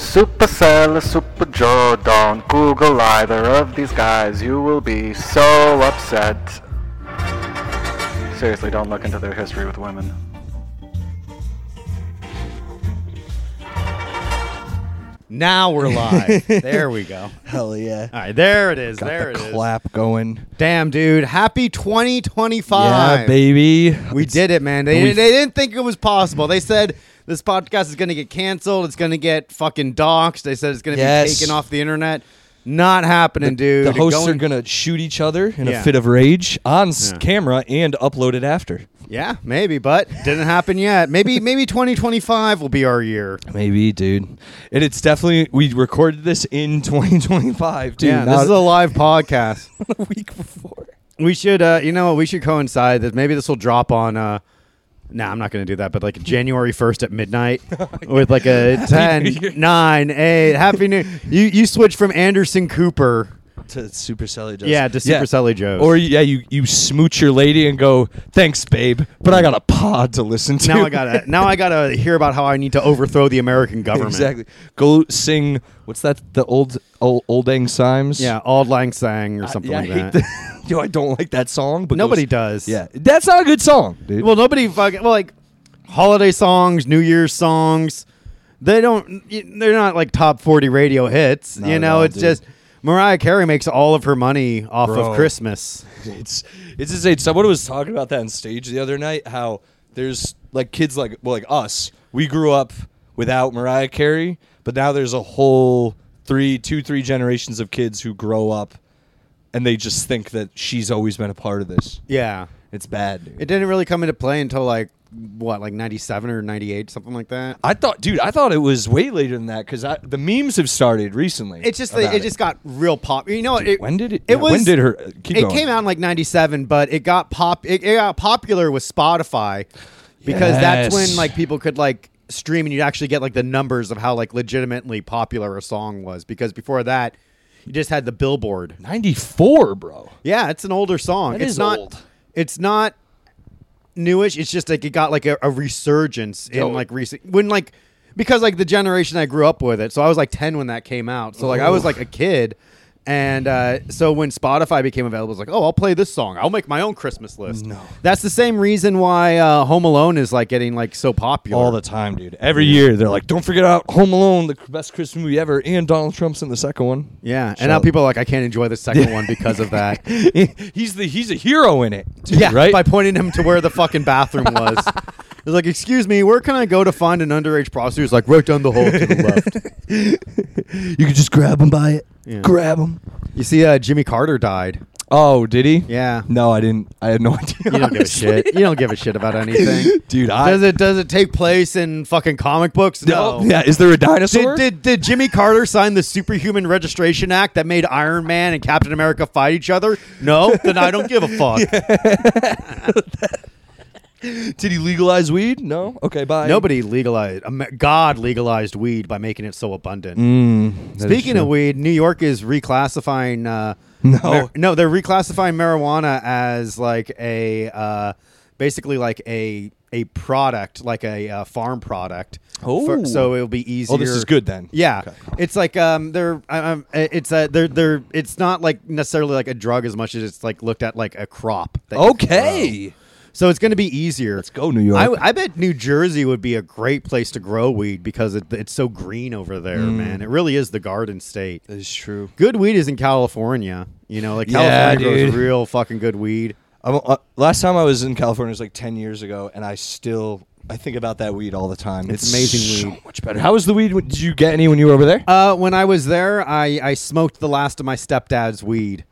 Supercell or Super Joe. Don't Google either of these guys. You will be so upset. Seriously, don't look into their history with women. Now we're live. There we go. Hell yeah. All right, there it is. Got there the it is. clap going. Damn, dude. Happy 2025. Yeah, baby. We did it, man. They didn't think it was possible. They said this podcast is going to get canceled. It's going to get fucking doxxed. They said it's going to be taken off the internet. Not happening, dude. The hosts are going to shoot each other in Yeah. a fit of rage on camera and upload it after. Yeah, maybe, but didn't happen yet. Maybe 2025 will be our year. Maybe, dude. And it's definitely, we recorded this in 2025, dude. Yeah, this is a live podcast. a week before. We should, we should coincide that. Maybe this will drop on, I'm not going to do that, but like January 1st at midnight with like a 10, 9, 8. Happy New You switch from Anderson Cooper to Supercelli Joes. Yeah, to Supercelli Joes. Or you smooch your lady and go, thanks, babe, but I got a pod to listen to. Now I gotta hear about how I need to overthrow the American government. Exactly. Go sing. What's that? The old Lang Symes. Yeah, Auld Lang Syne or something like that. I don't like that song, but nobody does. Yeah, that's not a good song, dude. Well, nobody fucking like holiday songs, New Year's songs. They're not like top 40 radio hits. Not at all, it's dude. just Mariah Carey makes all of her money off of Christmas. It's insane. Someone was talking about that on stage the other night. How there's like kids like us. We grew up without Mariah Carey, but now there's a whole 3 generations of kids who grow up, and they just think that she's always been a part of this. Yeah. It's bad, dude. It didn't really come into play until like 97 or 98, something like that. I thought it was way later than that because the memes have started recently. It's just it just got real pop. You know, when did it? When did her? Keep it going. came out in like 97, but it got popular with Spotify because that's when like people could like stream and you'd actually get like the numbers of how like legitimately popular a song was, because before that you just had the Billboard. 94, bro. Yeah, it's an older song. That it's is not old. It's not newish. It's just like it got like a resurgence in like recent because like the generation I grew up with it. So I was like 10 when that came out. So like I was like a kid. And so when Spotify became available, it was like, oh, I'll play this song. I'll make my own Christmas list. No. That's the same reason why Home Alone is like getting like so popular. All the time, dude. Every year they're like, don't forget about Home Alone, the best Christmas movie ever, and Donald Trump's in the second one. Yeah. And now people are like, I can't enjoy the second one because of that. He's a hero in it. Too, Yeah, right? by pointing him to where the fucking bathroom was. It's like, excuse me, where can I go to find an underage prostitute? It's like, right down the hall to the left. You could just grab him by it. Yeah. Grab him. You see, Jimmy Carter died. Oh, did he? Yeah. No, I didn't. I had no idea. You don't give a shit. You don't give a shit about anything. Dude, Does it take place in fucking comic books? No. Yeah, is there a dinosaur? Did Jimmy Carter sign the Superhuman Registration Act that made Iron Man and Captain America fight each other? No? Then I don't give a fuck. Did he legalize weed? No? Okay, bye. Nobody legalized. God legalized weed by making it so abundant. Speaking of weed, New York is reclassifying. No, they're reclassifying marijuana as like basically like a product, like a farm product. Oh, so it'll be easier. Oh, this is good then. Yeah, okay. It's like it's not like necessarily like a drug as much as it's like looked at like a crop. Okay. So it's going to be easier. Let's go, New York. I bet New Jersey would be a great place to grow weed because it's so green over there, man. It really is the Garden State. That is true. Good weed is in California. You know, like California grows real fucking good weed. Last time I was in California was like 10 years ago, and I think about that weed all the time. It's amazing so weed. much better. How was the weed? Did you get any when you were over there? When I was there, I smoked the last of my stepdad's weed.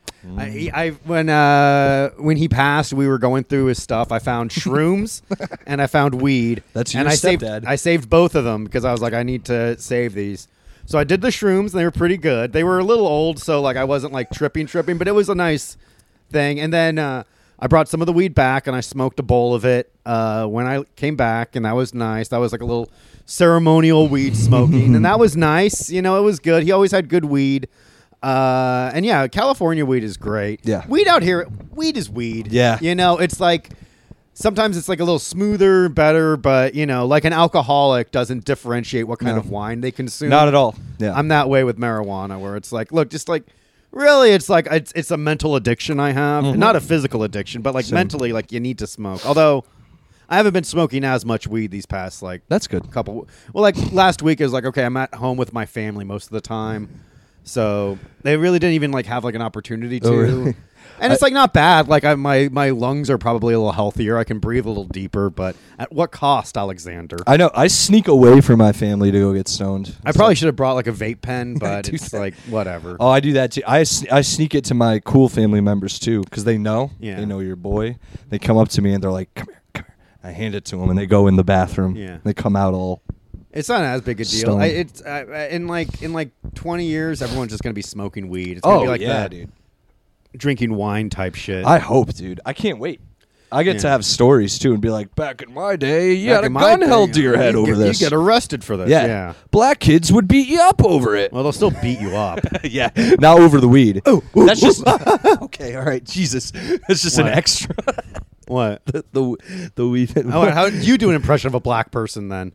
When he passed, we were going through his stuff. I found shrooms and I found weed. That's your and stepdad. I saved both of them because I was like, I need to save these. So I did the shrooms and they were pretty good. They were a little old, so like I wasn't like tripping, but it was a nice thing. And then I brought some of the weed back and I smoked a bowl of it when I came back, and that was nice. That was like a little ceremonial weed smoking, and that was nice. You know, it was good. He always had good weed. And yeah, California weed is great. Yeah. Weed out here, weed is weed. Yeah. You know, it's like sometimes it's like a little smoother, better, but like an alcoholic doesn't differentiate what kind No. of wine they consume. Not at all. Yeah. I'm that way with marijuana, where it's like, look, just like, really, it's like it's a mental addiction I have, not a physical addiction, but like Same. mentally, like you need to smoke. Although I haven't been smoking as much weed these past like That's good. couple. Well, like last week is like, okay, I'm at home with my family most of the time, so they really didn't even like have like an opportunity to. Oh, really? And it's like not bad. Like my lungs are probably a little healthier. I can breathe a little deeper, but at what cost, Alexander? I know. I sneak away from my family to go get stoned. I probably should have brought like a vape pen, but do it's that. like whatever. Oh, I do that too. I sneak it to my cool family members too, because they know. Yeah. They know your boy. They come up to me and they're like, "Come here, come here." I hand it to them and they go in the bathroom. Yeah. They come out all. It's not as big a deal. Stoned. It's in like 20 years, everyone's just gonna be smoking weed. It's gonna be like that, dude. drinking wine type shit. I hope, dude. I can't wait. I get to Yeah. have stories too and be like, back in my day, you Back had a in my gun day, held to your head you over get, this. You get arrested for this. yeah. Yeah. Black kids would beat you up over it. Well, they'll still beat you up. Yeah, not over the weed. That's just okay. All right, Jesus, that's just an What? extra. What? the weed. How did you do an impression of a black person then?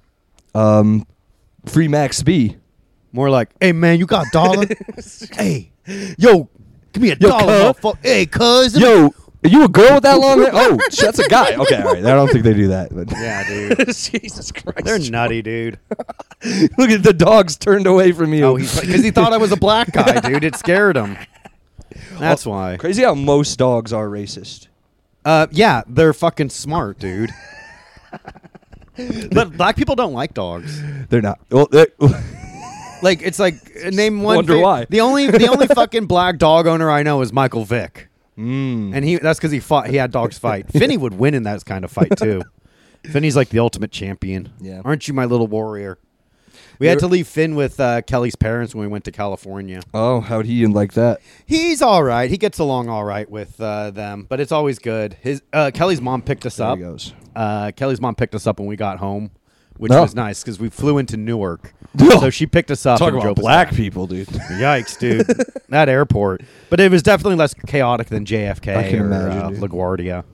Free Max B. More like, hey man, you got a dollar? Hey, yo, give me a Yo, dollar, cuz. motherfucker. Hey, cuz. Yo, are you a girl with that long hair? Oh, that's a guy. Okay, all right. I don't think they do that. But Yeah, dude. Jesus Christ, They're nutty, dude. Look at the dogs turned away from you. Oh, because he thought I was a black guy, dude. It scared him. That's why. Crazy how most dogs are racist. Yeah, they're fucking smart, dude. But black people don't like dogs. They're not. Well, Like it's like name one. Wonder why. The only fucking black dog owner I know is Michael Vick, mm. and that's because he had dogs fight. Finney would win in that kind of fight too. Finney's like the ultimate champion. Yeah. Aren't you my little warrior? We had to leave Finn with Kelly's parents when we went to California. Oh, how'd he like that? He's all right. He gets along all right with them, but it's always good. His Kelly's mom picked us There up. he goes. Kelly's mom picked us up when we got home, which No. was nice because we flew into Newark. Oh. So she picked us up. Talk and about drove us black back. people, dude. Yikes, dude. That airport. But it was definitely less chaotic than JFK I can or imagine, dude. LaGuardia.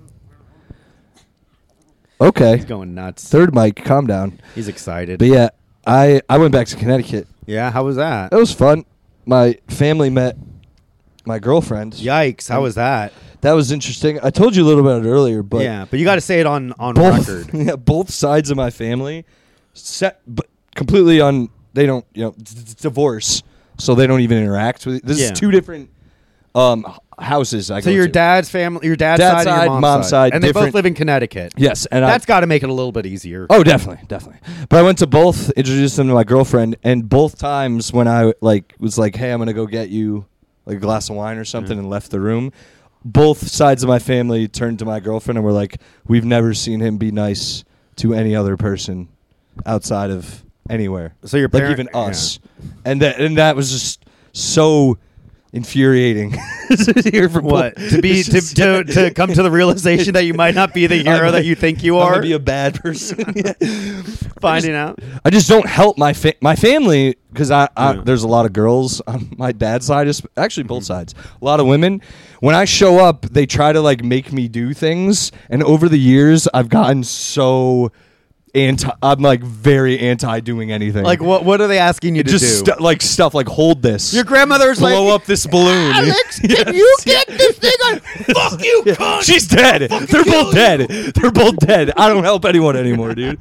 Okay. He's going nuts. Third mic, calm down. He's excited. But yeah, I went back to Connecticut. Yeah, how was that? That was fun. My family met my girlfriend. Yikes, how was that? That was interesting. I told you a little about it earlier, but yeah, but you got to say it on both, record. yeah, both sides of my family but completely on. They don't, divorce, so they don't even interact with. This Yeah. is two different houses. So your dad's family, your dad's Dad's side, and your side, mom's side, and they both different- live in Connecticut. Yes, and That's got to make it a little bit easier. Oh, definitely. But I went to both, introduced them to my girlfriend, and both times when I was like, "Hey, I'm gonna go get you like a glass of wine or something," and left the room, both sides of my family turned to my girlfriend and were like, "We've never seen him be nice to any other person outside of anywhere." So your like parent- even us, and that was just so infuriating to hear from What both. to be It's just- to come to the realization that you might not be the hero that you think you I'm are. gonna be a bad person. Yeah. Finding out. I just don't help my family because Yeah. there's a lot of girls on my dad's side, actually both sides. A lot of women. When I show up, they try to like make me do things, and over the years, I've gotten so anti. I'm like very anti doing anything. Like what are they asking you to just do? like stuff like hold this. Your grandmother's blow like, up this balloon. Alex, can Yes. you get this thing on? Fuck you, cunt. She's dead. They're both dead. They're both dead. I don't help anyone anymore, dude.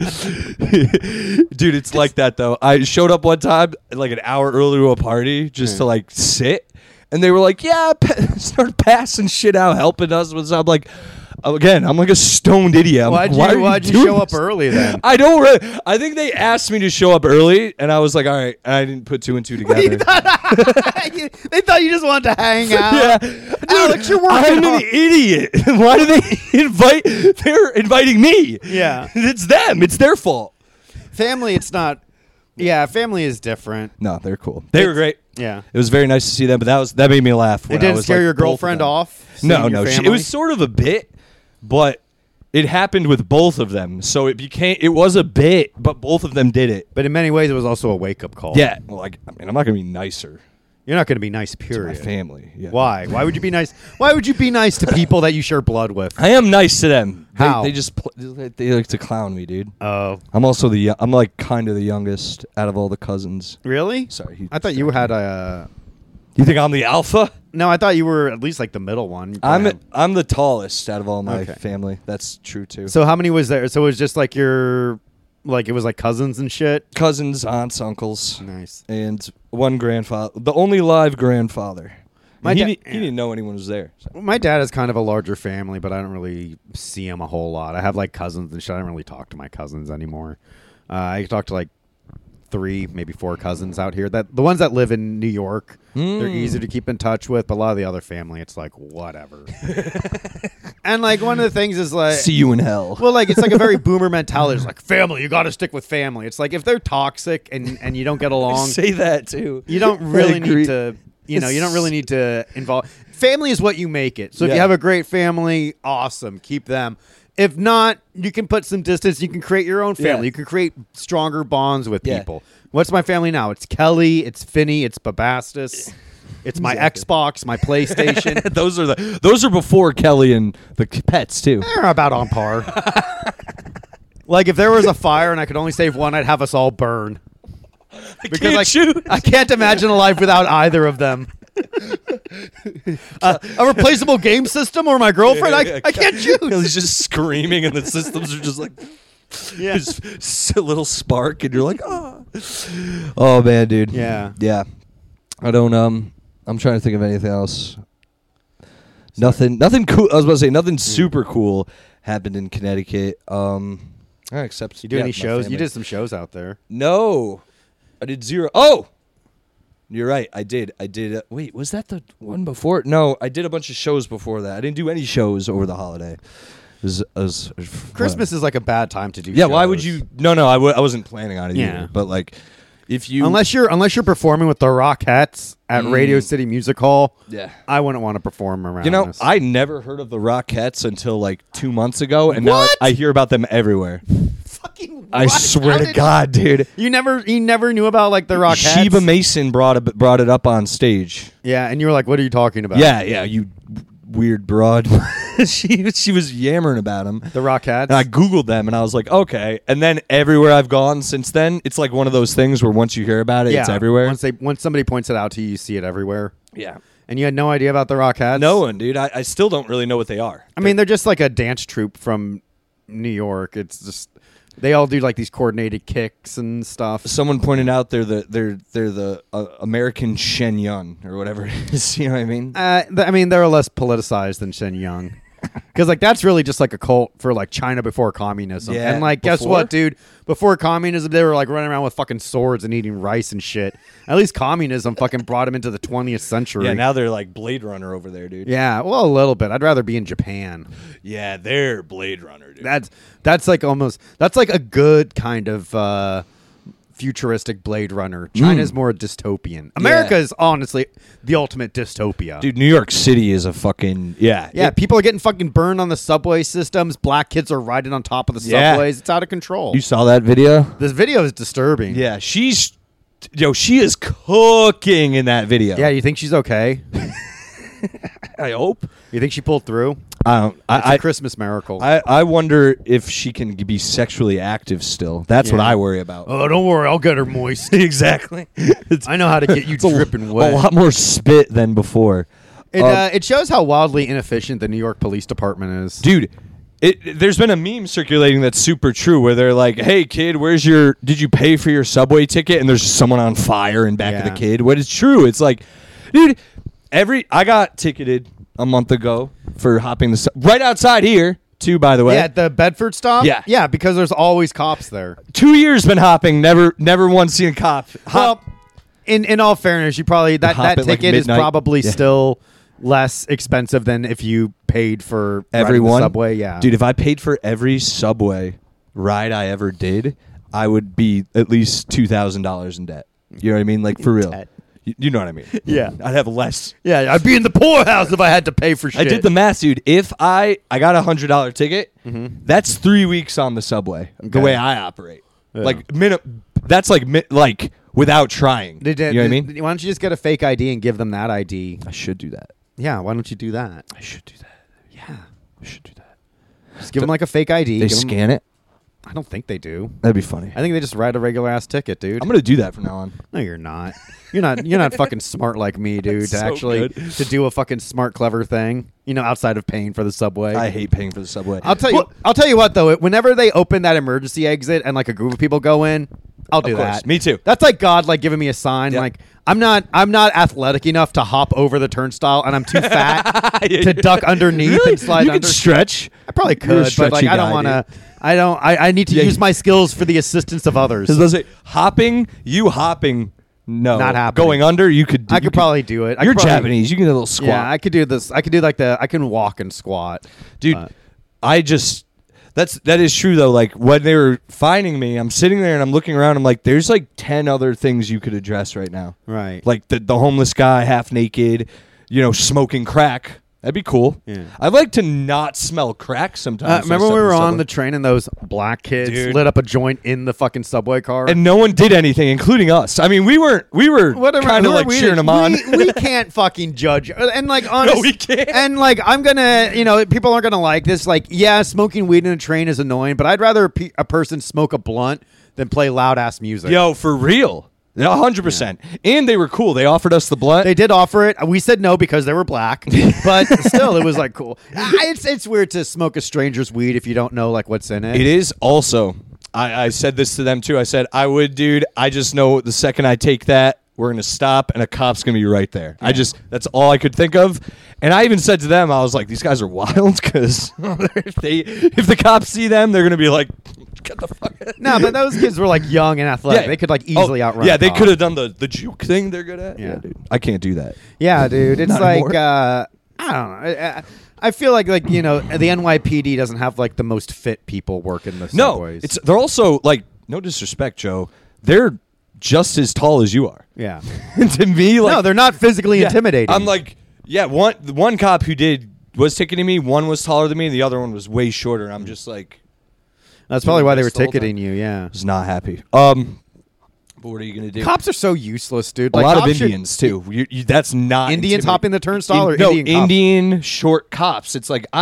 Dude, it's like that though. I showed up one time like an hour early to a party just to like sit, and they were like, "Yeah," start passing shit out, helping us with stuff. I'm like, again, I'm like a stoned idiot. I'm like, Why'd you doing show up this?" early then? I don't. I think they asked me to show up early, and I was like, "All right." I didn't put two and two together. They thought you just wanted to hang out. Yeah, Alex, you're working I'm hard. an idiot. Why do they invite? They're inviting me. Yeah. It's them. It's their fault. Family, it's not. Yeah, family is different. No, they're cool. They were great. Yeah. It was very nice to see them, but that made me laugh. It when I didn't was, scare like, your both of girlfriend them. off? No, seeing no. your It family? was sort of a bit, but it happened with both of them, so it became. It was a bit, but both of them did it. But in many ways, it was also a wake up call. Yeah. Well, like, I mean, I'm not gonna be nicer. You're not going to be nice, to my period. family. Yeah. Why? Why would you be nice? Why would you be nice to people that you share blood with? I am nice to them. How? They just they like to clown me, dude. Oh, I'm also I'm like kind of the youngest out of all the cousins. really? Sorry. I thought you had a. You think I'm the alpha? No, I thought you were at least like the middle one. You probably have- I'm the tallest out of all my Okay. family. That's true too. So how many was there? So it was just like it was like cousins and shit. Cousins, aunts, uncles, Nice. and one grandfather. The only live grandfather. My And da- he didn't know anyone was there. So. My dad is kind of a larger family, but I don't really see him a whole lot. I have like cousins and shit. I don't really talk to my cousins anymore. I talk to like 3, maybe 4 cousins out here. That the ones that live in New York, they're easy to keep in touch with. But a lot of the other family, it's like whatever. And like one of the things is like, See you in hell. well, like it's like a very boomer mentality. It's like family, you got to stick with family. It's like if they're toxic and you don't get along, Say that too. you don't I really agree. need to. You know, you don't really need to involve. Family is what you make it. So if you Yeah. have a great family, awesome, keep them. If not, you can put some distance. You can create your own family. Yeah. You can create stronger bonds with Yeah. people. What's my family now? It's Kelly. It's Finney. It's Babastis. It's my Exactly. Xbox. My PlayStation. those are before Kelly and the pets too. They're about on par. Like if there was a fire and I could only save one, I'd have us all burn. Because I can't imagine a life without either of them. A replaceable game system or my girlfriend? I can't choose. He's just screaming, and the systems are just like, Yeah. just a little spark, and you're like, oh man, dude. Yeah. Yeah. I don't. I'm trying to think of anything else. Nothing cool. I was about to say nothing super cool happened in Connecticut. Except You do any my shows? family. You did some shows out there. No, I did 0. Oh, you're right. I did. Wait, was that the one before? No, I did a bunch of shows before that. I didn't do any shows over the holiday. It was Christmas is like a bad time to do. Yeah, why would shows. you? No, I wasn't planning on it Yeah. either. But like, if you Unless you're performing with the Rockettes at Radio City Music Hall, yeah. I wouldn't want to perform around. You know, this. I never heard of the Rockettes until like 2 months ago, and now What? I hear about them everywhere. fucking. I swear to God, dude. You never knew about like the Rockettes. Sheba Mason brought it up on stage. Yeah, and you were like, "What are you talking about?" Yeah, you weird broad. she was yammering about them. the Rockettes. And I Googled them and I was like, okay. And then everywhere I've gone since then, it's like one of those things where once you hear about it, it's everywhere. Once somebody points it out to you, you see it everywhere. Yeah. And you had no idea about the Rockettes? No one, dude. I still don't really know what they are. I mean, they're just like a dance troupe from New York. It's just they all do like these coordinated kicks and stuff. Someone pointed out they're the American Shen Yun or whatever it is. You know what I mean? I mean, they're less politicized than Shen Yun. Because like that's really just like a cult for like China before communism. Yeah, and like guess before? what, dude? Before communism, they were like running around with fucking swords and eating rice and shit. At least communism fucking brought them into the 20th century. Yeah, now they're like Blade Runner over there, dude. Yeah, well, a little bit. I'd rather be in Japan. Yeah, they're Blade Runner, dude. That's like a good kind of futuristic Blade Runner. China's more dystopian. America is honestly the ultimate dystopia. Dude, New York City is a fucking Yeah, people are getting fucking burned on the subway systems. Black kids are riding on top of the Yeah. subways. It's out of control. You saw that video? This video is disturbing. Yeah, she is cooking in that video. Yeah, you think she's okay? I hope. You think she pulled through? I don't. It's I a Christmas miracle. I wonder if she can be sexually active still. That's what Yeah. I worry about. Oh, don't worry. I'll get her moist. Exactly. I know how to get you dripping A wet. lot more spit than before. It shows how wildly inefficient the New York Police Department is. Dude, there's been a meme circulating that's super true where they're like, "Hey kid, did you pay for your subway ticket?" And there's someone on fire in back of the Yeah. kid. What is true? It's like, dude, I got ticketed a month ago for hopping right outside here too, by the way. Yeah, at the Bedford stop? Yeah. Yeah, because there's always cops there. 2 years been hopping, never once seen a cop. Well, in all fairness, you probably that Hop at, like, ticket is midnight. probably Yeah. still less expensive than if you paid for riding the Everyone, subway. Yeah, dude. If I paid for every subway ride I ever did, I would be at least $2,000 in debt. You know what I mean? Like for real. Debt. You know what I mean? Yeah. I'd have less. Yeah, I'd be in the poorhouse if I had to pay for shit. I did the math, dude. If I got a $100 ticket, that's 3 weeks on the subway. The Okay. way I operate, Yeah. like that's like without trying. They did. You know what I mean? Why don't you just get a fake ID and give them that ID? I should do that. Yeah, why don't you do that? I should do that. Yeah. I should do that. Just give them like a fake ID. They give 'em- scan it? I don't think they do. That'd be funny. I think they just write a regular ass ticket, dude. I'm going to do that from now on. No, you're not. You're not fucking smart like me, dude. That's To so actually good. to do a fucking smart, clever thing. Outside of paying for the subway. I hate paying for the subway. I'll tell you what though. Whenever they open that emergency exit and like a group of people go in, I'll do Of course. that. Me too. That's like God like giving me a sign. Yeah. Like I'm not athletic enough to hop over the turnstile, and I'm too fat to duck underneath Really? and slide You under. can stretch. I probably You're a could, but like stretchy I don't guy, want to. dude. I need to Yeah, use you- my skills for the assistance of others. I was about to say, hopping, no. Not happening. Going under, you could do. I could probably do it. I You're could probably- Japanese. You can do a little squat. Yeah, I could do this. I could do I can walk and squat. Dude, that is true though. Like when they were finding me, I'm sitting there and I'm looking around. I'm like, there's like 10 other things you could address right now. Right. Like the homeless guy, half naked, smoking crack. That'd be cool. Yeah. I'd like to not smell crack sometimes. Remember when we were on the subway. train and those black kids Dude. lit up a joint in the fucking subway car? And no one did anything, including us. I mean, we were kind of like cheering them on. We can't fucking judge. And like, honestly, we can't. And like, I'm gonna, people aren't gonna like this. Like, yeah, smoking weed in a train is annoying, but I'd rather a person smoke a blunt than play loud ass music. Yo, for real. 100%. And they were cool. They offered us the blunt. They did offer it. We said no because they were black, but still, it was like cool. It's weird to smoke a stranger's weed if you don't know like what's in it. It is also. I said this to them too. I said, I would, dude. I just know the second I take that, we're gonna stop and a cop's gonna be right there. That's all I could think of. And I even said to them, I was like, these guys are wild because if the cops see them, they're gonna be like, get the fuck out. No, but those kids were like young and athletic. Yeah. They could like easily outrun. Yeah, a they cop. could have done the juke thing they're good at. Yeah. Dude. I can't do that. Yeah, dude. It's Not like anymore. I don't know. I feel like the NYPD doesn't have like the most fit people working the No, subways. they're also like, no disrespect, Joe. They're just as tall as you are. yeah. To me, like, No, they're not physically yeah, intimidating. I'm like, yeah, one cop who was ticketing me, one was taller than me, and the other one was way shorter. And I'm just like, that's probably why they were the whole time. ticketing you. Yeah. was not happy. But what are you gonna do? Cops are so useless, dude. a Like, lot of cops should- Indians too. That's not Indians intimidating. hopping the turnstile or no, Indian cops? Indian short cops. It's like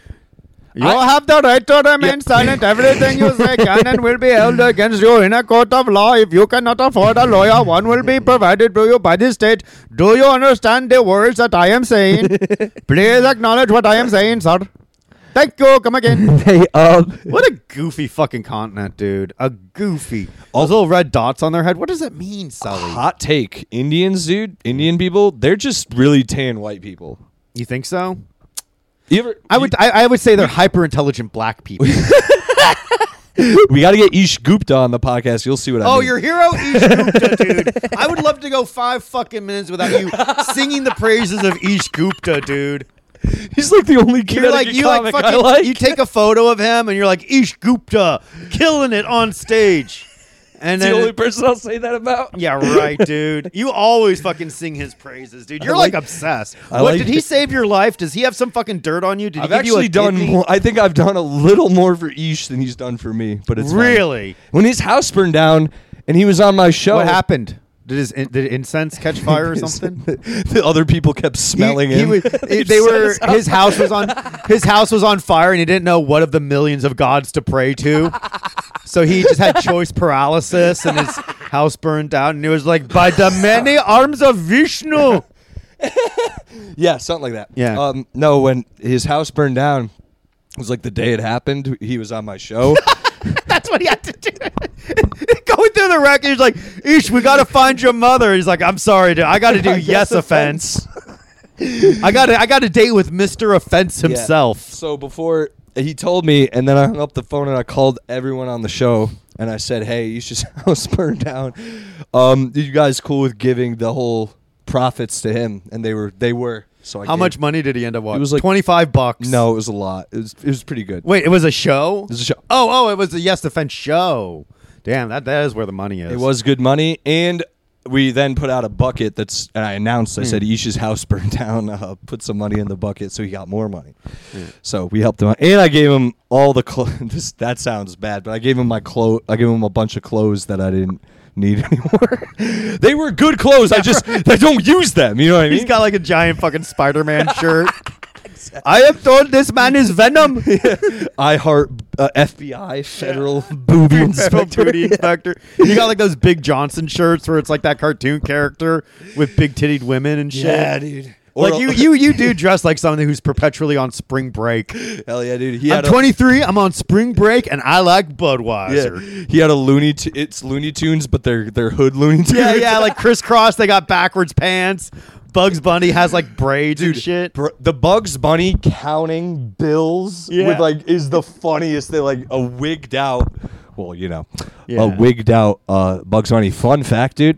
You have the right to remain silent. Everything you say can and will be held against you in a court of law. If you cannot afford a lawyer, one will be provided to you by the state. Do you understand the words that I am saying? Please acknowledge what I am saying, sir. Thank you. Come again. What a goofy fucking continent, dude. A goofy. Those little red dots on their head. What does it mean, Sully? hot take. Indians, dude. Indian people. They're just really tan white people. You think so? You ever? I would say they're hyper intelligent black people. We got to get Ish Gupta on the podcast. You'll see what I mean. Oh, your hero Ish Gupta, dude. I would love to go 5 fucking minutes without you singing the praises of Ish Gupta, dude. He's like the only You're like Connecticut you like comic I fucking like. you take a photo of him and you're like Ish Gupta killing it on stage. And He's the then only person I'll say that about. yeah, right, dude. You always fucking sing his praises, dude. You're like obsessed. I What like did he it. save your life? Does he have some fucking dirt on you? Did I've he give you a actually done kidney? more. I think I've done a little more for Ish than he's done for me. But it's fine. Really? When his house burned down and he was on my show. What happened? Did incense catch fire or something? The other people kept smelling him. His house was on fire and he didn't know what of the millions of gods to pray to. So he just had choice paralysis and his house burned down and he was like, by the many arms of Vishnu. Yeah, something like that. Yeah. No, when his house burned down, it was like the day it happened. He was on my show. That's what he had to do. Going through the record, he's like, Ish, we got to find your mother. He's like, I'm sorry, dude. I got to do yes offense. I got a date with Mr. Offense himself. Yeah. So before he told me, and then I hung up the phone and I called everyone on the show and I said, "Hey, Ish's house burned down. You guys cool with giving the whole profits to him?" And they were. So How much money did he end up with? It was like $25. No, it was a lot. It was pretty good. Wait, it was a show? It was a show. Oh, it was a Yes Defense show. Damn, that is where the money is. It was good money, and we then put out a bucket and I announced. I said Ish's house burned down. Put some money in the bucket, so he got more money. So we helped him out, and I gave him all the clothes. That sounds bad, but I gave him my clothes. I gave him a bunch of clothes that I didn't need anymore. They were good clothes. I don't use them. You know what I mean? He's got like a giant fucking Spider-Man shirt. I am told this man is Venom. I heart FBI federal booby inspector. Booty inspector. You got like those Big Johnson shirts where it's like that cartoon character with big tittied women and shit. Yeah, dude. Like you do dress like someone who's perpetually on spring break. Hell yeah, dude. I'm 23. I'm on spring break, and I like Budweiser. Yeah. He had a it's Looney Tunes, but they're hood Looney Tunes. Yeah, like crisscross. They got backwards pants. Bugs Bunny has like braids and shit. The Bugs Bunny counting bills with like is the funniest. They like a wigged out. Well, a wigged out Bugs Bunny. Fun fact, dude.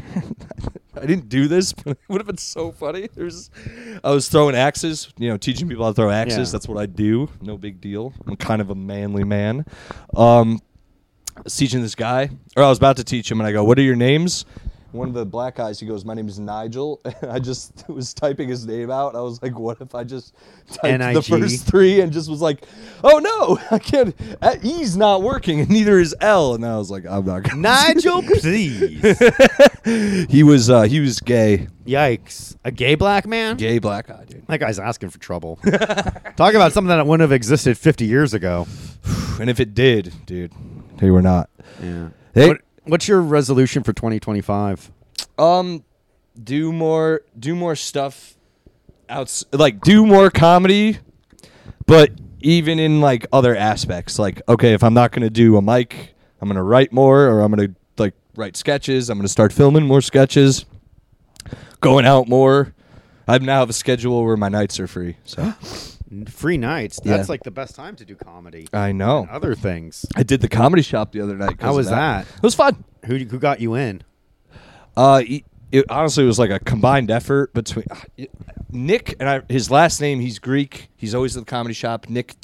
I didn't do this, but it would have been so funny. I was throwing axes, teaching people how to throw axes. Yeah. That's what I do. No big deal. I'm kind of a manly man. I was teaching this guy, or I was about to teach him, and I go, "What are your names?" One of the black guys, he goes, "My name is Nigel." And I just was typing his name out. I was like, what if I just typed N-I-G. the first three and just was like, oh no, I can't. E's not working, and neither is L. And I was like, I'm not going. Nigel, please. He was gay. Yikes. A gay black man? Gay black guy, dude. That guy's asking for trouble. Talk about something that wouldn't have existed 50 years ago. And if it did, dude, they were not. Yeah. Hey. What's your resolution for 2025? Do more stuff like do more comedy, but even in like other aspects. Like, okay, if I'm not going to do a mic, I'm going to write more, or I'm going to like write sketches. I'm going to start filming more sketches, going out more. I now have a schedule where my nights are free. So Free nights. That's like the best time to do comedy. I know. And other things. I did the comedy shop the other night. How was that? It was fun. Who got you in? It honestly was like a combined effort between Nick and his last name. He's Greek. He's always at the comedy shop. Nick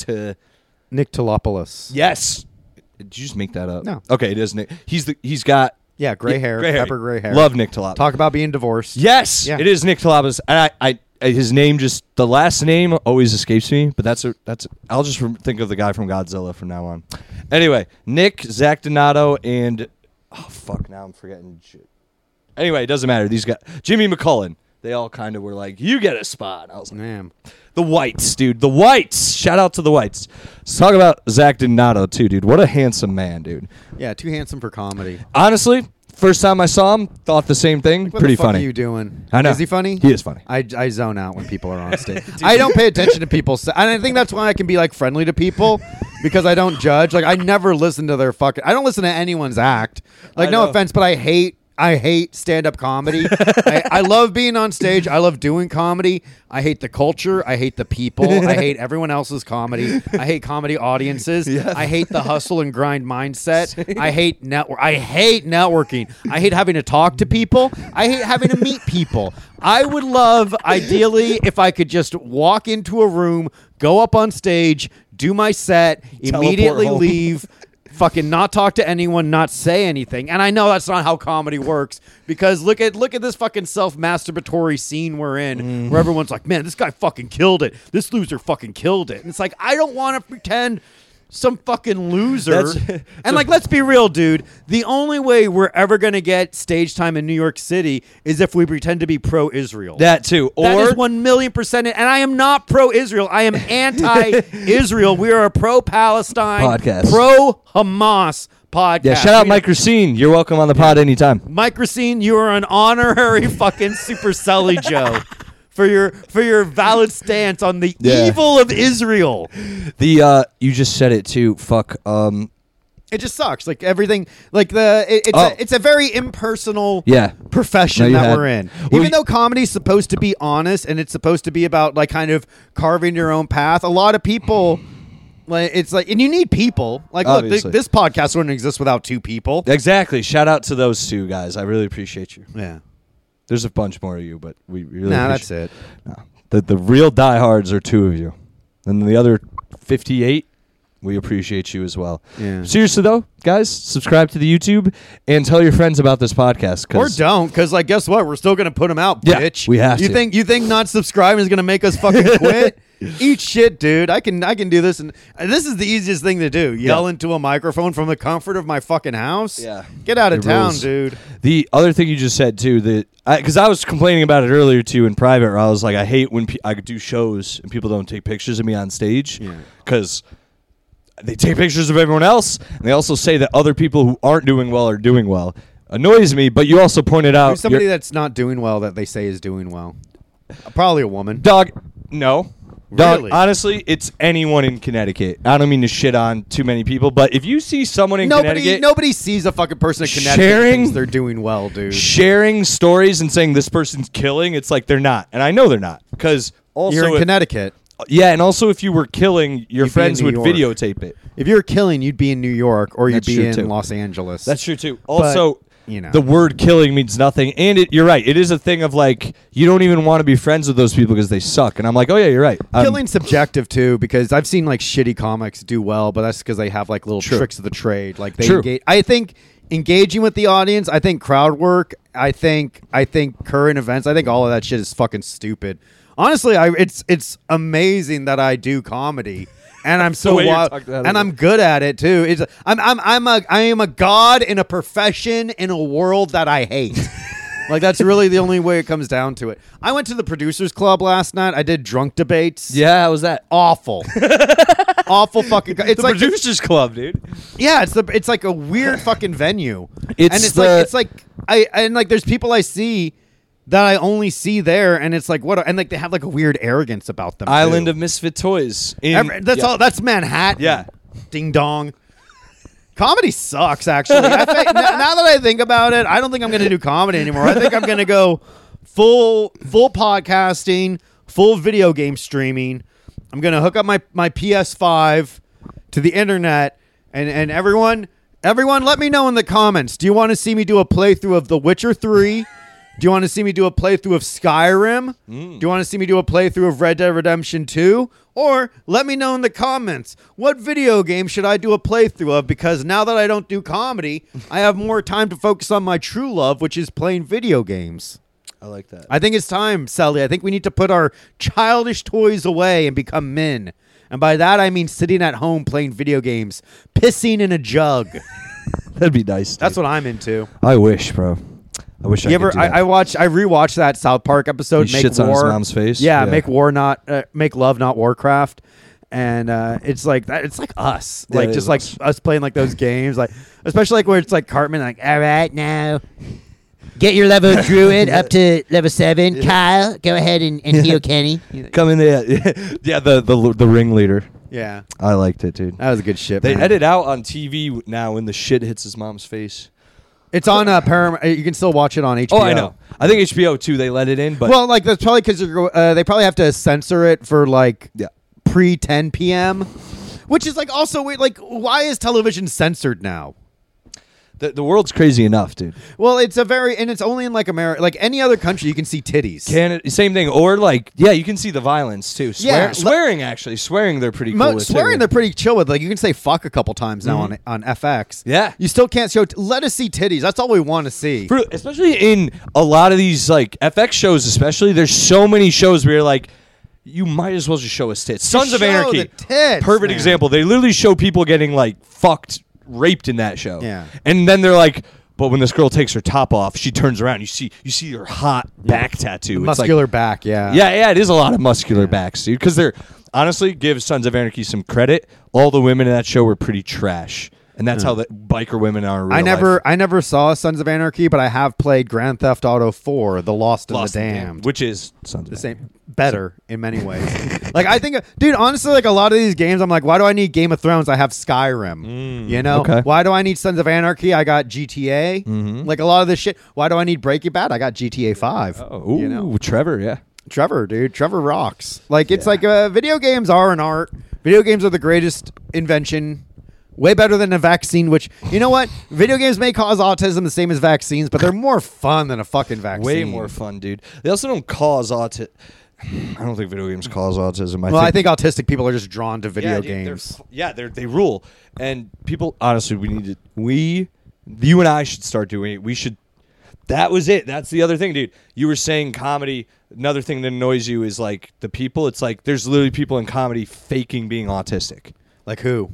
Tolopoulos. Yes. Did you just make that up? No. Okay, it is Nick. He's got gray hair, pepper gray hair. Love Nick Tolopoulos. Talk about being divorced. Yes, Yeah. it is Nick Tolopoulos. And I his name the last name always escapes me, but I'll just think of the guy from Godzilla from now on. Anyway, Nick, Zach Donato, and now I'm forgetting. Anyway, it doesn't matter. These guys, Jimmy McCullen, they all kind of were like, you get a spot. I was like, Man. the Whites, dude. The Whites. Shout out to the Whites. Let's talk about Zach Donato, too, dude. What a handsome man, dude. Yeah, too handsome for comedy. Honestly, first time I saw him, thought the same thing. What Pretty the fuck funny. are you doing? I know. Is he funny? He is funny. I zone out when people are on stage. I don't pay attention to people. And I think that's why I can be like friendly to people because I don't judge. Like I never listen to their fucking. I don't listen to anyone's act. Like no offense, but I hate stand-up comedy. I love being on stage. I love doing comedy. I hate the culture. I hate the people. I hate everyone else's comedy. I hate comedy audiences. Yeah. I hate the hustle and grind mindset. I hate networking. I hate having to talk to people. I hate having to meet people. I would love, ideally, if I could just walk into a room, go up on stage, do my set, immediately home. leave, fucking not talk to anyone, not say anything. And I know that's not how comedy works because look at this fucking self-masturbatory scene we're in where everyone's like, man, this guy fucking killed it. This loser fucking killed it. And it's like, I don't want to pretend some fucking loser. And like, let's be real, dude. The only way we're ever going to get stage time in New York City is if we pretend to be pro-Israel. That too. That Or is 1,000,000%. And I am not pro-Israel. I am anti-Israel. We are a pro-Palestine, Podcast. pro-Hamas podcast. yeah, shout out Mike Racine. You're welcome on the pod anytime. Mike Racine, you are an honorary fucking Super Sully Joe for your valid stance on the evil of Israel. You just said it too. Fuck. It just sucks. Like everything, like it's a very impersonal profession that we're in. Even though comedy's supposed to be honest and it's supposed to be about like kind of carving your own path, a lot of people. Like it's like, and you need people. Like, look, this podcast wouldn't exist without two people. Exactly. Shout out to those two guys. I really appreciate you. Yeah. There's a bunch more of you, but we really. That's it. No. The real diehards are two of you, and the other 58. We appreciate you as well. Yeah. Seriously though, guys, subscribe to the YouTube and tell your friends about this podcast. Or don't, because like, guess what? We're still gonna put them out, Yeah, bitch. we have you to. You think not subscribing is gonna make us fucking quit? Eat shit, dude. I can do this, and this is the easiest thing to do. Yell into a microphone from the comfort of my fucking house. Yeah. Get out of It town, rules. dude. The other thing you just said too, that because I was complaining about it earlier too in private, where I was like, I hate when I do shows and people don't take pictures of me on stage because they take pictures of everyone else, and they also say that other people who aren't doing well are doing well. Annoys me, but you also pointed out Who's somebody that's not doing well that they say is doing well? Probably a woman. Dog, no. Dog, Really? honestly, it's anyone in Connecticut. I don't mean to shit on too many people, but if you see someone in Connecticut Nobody sees a fucking person in Connecticut Sharing- and thinks they're doing well, dude. sharing stories and saying this person's killing, it's like they're not. And I know they're not. Because also, You're in Connecticut. yeah, and also if you were killing, your You'd be friends in would New York. videotape it. If you were killing, you'd be in New York or you'd That's be true, in too. Los Angeles. That's true, too. Also, you know. the word killing means nothing. And you're right. It is a thing of like, you don't even want to be friends with those people because they suck. And I'm like, oh, yeah, you're right. Killing's subjective too, because I've seen like shitty comics do well, but that's because they have like little True. tricks of the trade. Like they True. engage. I think engaging with the audience. I think crowd work. I think current events. I think all of that shit is fucking stupid. Honestly, it's amazing that I do comedy. And I'm so way you're wild, talking about and it. I'm good at it too. It's I am a god in a profession in a world that I hate. Like that's really the only way it comes down to it. I went to the producers club last night. I did drunk debates. yeah, how was that? Awful. Awful fucking. It's The like Producers Club, dude. yeah, it's like a weird fucking venue. It's and the- it's like I and like there's people I see that I only see there, and it's like what, and like they have like a weird arrogance about them. Island too. of Misfit Toys. In, That's yeah. all. That's Manhattan. Yeah. Ding dong. Comedy sucks. Actually, now that I think about it, I don't think I'm going to do comedy anymore. I think I'm going to go full podcasting, full video game streaming. I'm going to hook up my PS5 to the internet, and everyone, let me know in the comments. Do you want to see me do a playthrough of The Witcher 3? Do you want to see me do a playthrough of Skyrim? Do you want to see me do a playthrough of Red Dead Redemption 2? Or let me know in the comments, what video game should I do a playthrough of? Because now that I don't do comedy, I have more time to focus on my true love, which is playing video games. I like that. I think it's time, Sally. I think we need to put our childish toys away and become men. And by that, I mean sitting at home playing video games, pissing in a jug. That'd be nice. That's what I'm into. I wish, bro. I wish I You could ever? do that. I rewatched that South Park episode. He Make shits on War. his mom's face? Yeah, Yeah. make love, not Warcraft. And it's like that. It's like us, Yeah, like it just is like us. us playing like those games, like especially like where it's like Cartman, like all right now, get your level druid up to level 7. Kyle, go ahead and heal Kenny. Come in there. Yeah, the ringleader. Yeah, I liked it, dude. that was a good shit. They man. edit out on TV now when the shit hits his mom's face. It's on Paramount. You can still watch it on HBO. Oh, I know. I think HBO too. They let it in, but Well, like that's probably because they probably have to censor it for like yeah. pre 10 p.m. Which is like also weird. Like, why is television censored now? The world's crazy enough, dude. Well, it's it's only in like America. Like any other country, you can see titties. Canada, same thing. Or like, yeah, you can see the violence too. Yeah, Swearing actually. Swearing they're pretty cool with Swearing too. they're pretty chill with. Like you can say fuck a couple times now on FX. Yeah. You still can't show. Let us see titties. That's all we want to see. Especially in a lot of these like FX shows, especially. There's so many shows where you're like, you might as well just show us tits. Sons of show Anarchy, the tits, perfect man. example. They literally show people getting like fucked, raped in that show. Yeah. And then they're like, but when this girl takes her top off, she turns around. You see her hot back tattoo. It's Muscular like, back. Yeah. yeah, it is a lot of muscular backs, dude. Because they're honestly, give Sons of Anarchy some credit. All the women in that show were pretty trash, and that's how the biker women are. In real life. I never saw Sons of Anarchy, but I have played Grand Theft Auto 4: The Lost and Lost the and Damned. which is Sons of The Anarchy. same, better in many ways. Like I think, dude, honestly, like a lot of these games, I'm like, why do I need Game of Thrones? I have Skyrim. You know, okay. why do I need Sons of Anarchy? I got GTA. Like a lot of this shit. Why do I need Breaking Bad? I got GTA 5. Oh, you know, Trevor, yeah. Trevor, dude, Trevor rocks. Like it's like video games are an art. Video games are the greatest invention. Way better than a vaccine, which, you know what? Video games may cause autism the same as vaccines, but they're more fun than a fucking vaccine. Way more fun, dude. They also don't cause autism. I don't think video games cause autism. I think autistic people are just drawn to video dude, games. they rule. And people, honestly, you and I should start doing it. We should. That was it. That's the other thing, dude. You were saying comedy. another thing that annoys you is like the people. It's like there's literally people in comedy faking being autistic. Like who?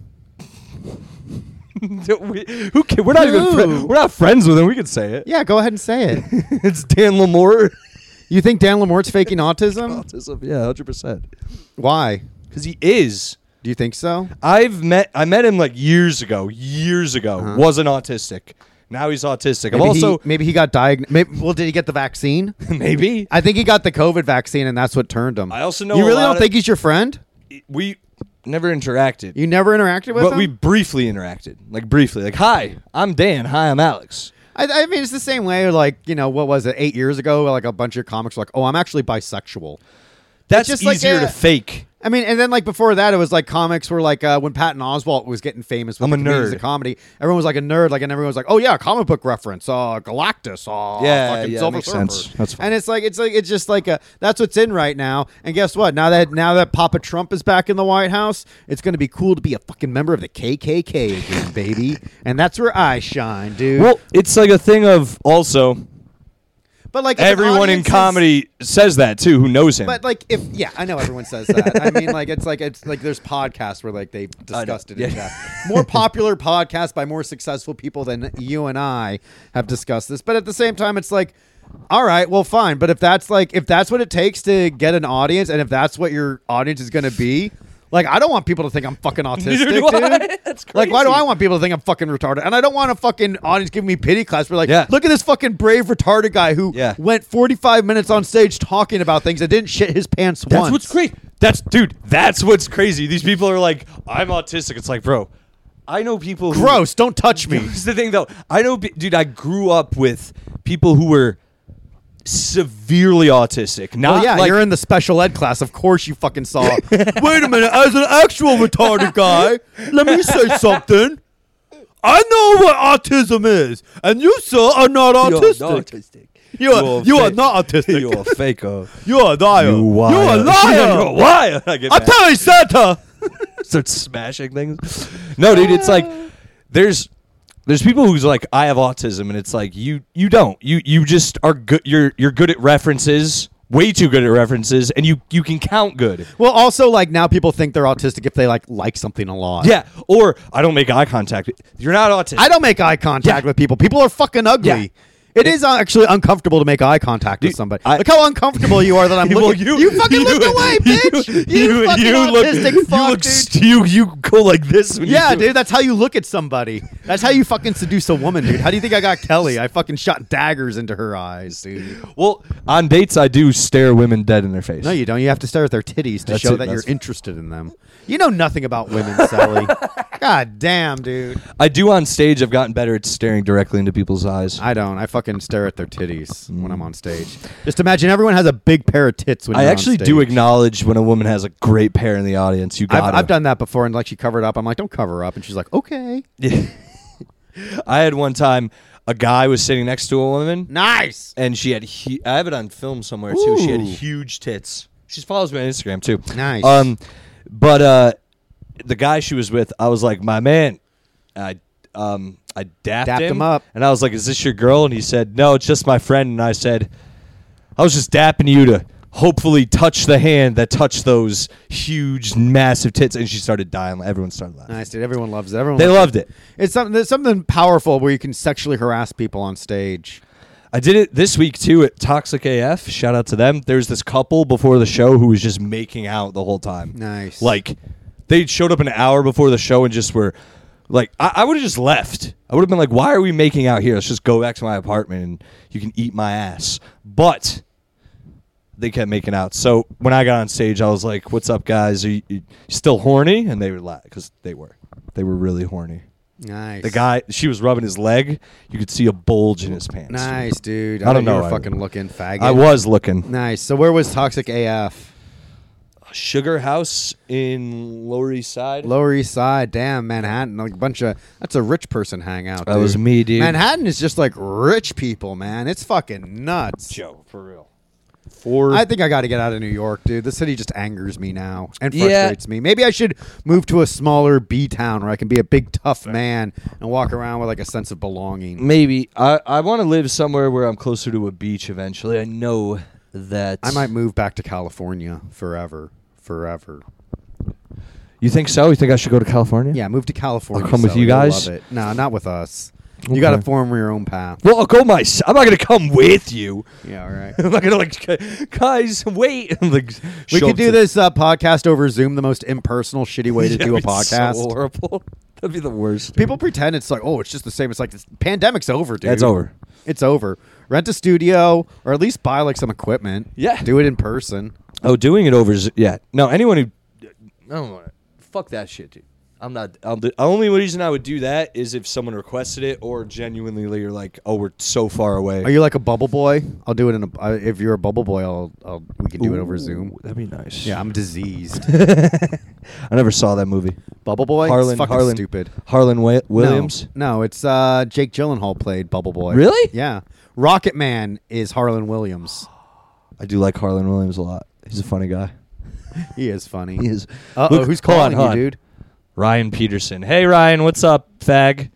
Who can, we're not even we're not friends with him. We can say it. Yeah, go ahead and say it. It's Dan Lamore. You think Dan Lamore's faking autism? Autism, yeah, 100%. Why? Because he is. Do you think so? I met him like years ago. Wasn't autistic. Now he's autistic. Maybe he got diagnosed. Well, did he get the vaccine? Maybe. I think he got the COVID vaccine, and that's what turned him. I also know you really don't think he's your friend? We never interacted. You never interacted with him? But we briefly interacted. Like briefly. Like, hi, I'm Dan. Hi, I'm Alex. I mean, it's the same way, like, you know, what was it, 8 years ago? Like, a bunch of comics were like, oh, I'm actually bisexual. That's just easier like to fake. I mean, and then, like, before that, it was like comics were like, when Patton Oswalt was getting famous with I'm a the comedians nerd. of comedy, everyone was like a nerd, like, and everyone was like, oh, yeah, comic book reference, Galactus, fucking Silver makes Surfer. sense. That's fine. And it's just like, that's what's in right now. And guess what? Now that Papa Trump is back in the White House, it's going to be cool to be a fucking member of the KKK again, baby. And that's where I shine, dude. Well, it's like a thing of also... But like if everyone in comedy says that too, who knows him. But like I know everyone says that. I mean, like it's like there's podcasts where like they've discussed it. Yeah. In that. More popular podcasts by more successful people than you and I have discussed this. But at the same time, it's like, all right, well, fine. But if that's what it takes to get an audience, and if that's what your audience is going to be. Like, I don't want people to think I'm fucking autistic, dude. That's crazy. Like, why do I want people to think I'm fucking retarded? And I don't want a fucking audience giving me pity class. We're like, look at this fucking brave retarded guy who went 45 minutes on stage talking about things that didn't shit his pants once. That's what's crazy. That's what's crazy. These people are like, I'm autistic. It's like, bro, I know people who... Gross, don't touch me. Here's the thing, though. I know, dude, I grew up with people who were severely autistic. Not like, you're in the special ed class. Of course you fucking saw. Wait a minute. As an actual retarded guy, let me say something. I know what autism is, and you, sir, are not autistic. You are not autistic. You're a faker. You're a liar. You are You're a liar. You're a liar. I'm telling Santa. Start smashing things. No, dude, it's like there's people who's like, I have autism, and it's like you don't. You just are good. You're good at references. Way too good at references, and you can count good. Well, also, like, now people think they're autistic if they like something a lot. Yeah, or I don't make eye contact. You're not autistic. I don't make eye contact with people. People are fucking ugly. Yeah. It is actually uncomfortable to make eye contact with somebody. Look how uncomfortable you are that I'm looking. You fucking look away, bitch. You fucking autistic fuck, dude. You go like this. When yeah, dude, that's how you look at somebody. That's how you fucking seduce a woman, dude. How do you think I got Kelly? I fucking shot daggers into her eyes, dude. Well, on dates, I do stare women dead in their face. No, you don't. You have to stare at their titties to show that you're interested in them. You know nothing about women, Sally. God damn, dude. I do on stage. I've gotten better at staring directly into people's eyes. I don't. I fucking stare at their titties when I'm on stage. Just imagine everyone has a big pair of tits when you're on stage. I actually do acknowledge when a woman has a great pair in the audience. You got I've done that before, and like she covered up. I'm like, don't cover up, and she's like, okay. I had one time a guy was sitting next to a woman. Nice. And she had I have it on film somewhere too. She had huge tits. She follows me on Instagram too. Nice. But the guy she was with, I was like, my man. I dapped him up. And I was like, is this your girl? And he said, no, it's just my friend. And I said, I was just dapping you to hopefully touch the hand that touched those huge, massive tits. And she started dying. Everyone started laughing. Nice, dude. Everyone loves it. They loved it. It's something powerful where you can sexually harass people on stage. I did it this week, too, at Toxic AF. Shout out to them. There's this couple before the show who was just making out the whole time. Nice. Like, they showed up an hour before the show and just were, like, I would have just left. I would have been like, why are we making out here? Let's just go back to my apartment and you can eat my ass. But they kept making out. So when I got on stage, I was like, what's up, guys? Are you still horny? And they were like, because they were really horny. Nice. The guy, she was rubbing his leg. You could see a bulge in his pants. Nice, dude. I don't know. You were fucking looking, faggot. I was looking. Nice. So where was Toxic AF? Sugar House in Lower East Side. Lower East Side. Damn, Manhattan. Like a bunch of... That's a rich person hangout, dude. That was me, dude. Manhattan is just like rich people, man. It's fucking nuts. Joe, for real. I think I got to get out of New York, dude. The city just angers me now and frustrates me. Maybe I should move to a smaller B town where I can be a big, tough man and walk around with like a sense of belonging. Maybe. I want to live somewhere where I'm closer to a beach eventually. I know that I might move back to California forever. You think so? You think I should go to California? Yeah, move to California. I'll come with Sully. you You'll guys? Love it. No, not with us. Okay. You got to form your own path. Well, I'll go myself. I'm not gonna come with you. Yeah, all right. I'm not gonna like, guys, wait. Like, We show could up do to- this podcast over Zoom, the most impersonal, shitty way to Yeah, do a it'd be podcast. So horrible. That'd be the worst. People pretend it's like, oh, it's just the same. It's like, this pandemic's over, dude. It's over. It's over. Rent a studio or at least buy like some equipment. Yeah. Do it in person. Oh, doing it over. Yeah. No, anyone who. I don't want to. Fuck that shit, dude. I'm not. The only reason I would do that is if someone requested it or genuinely you're like, oh, we're so far away. Are you like a bubble boy? I'll do it in a. If you're a bubble boy, we can do it over Zoom. That'd be nice. Yeah, I'm diseased. I never saw that movie. Bubble boy. Harlan. It's fucking Harlan. stupid. Harlan Williams. No, it's Jake Gyllenhaal played Bubble Boy. Really? Yeah. Rocket Man is Harlan Williams. I do like Harlan Williams a lot. He's a funny guy. He is funny. He is. Uh-oh, Look, who's hold on, calling hold you, on. dude? Ryan Peterson. Hey, Ryan, what's up, fag?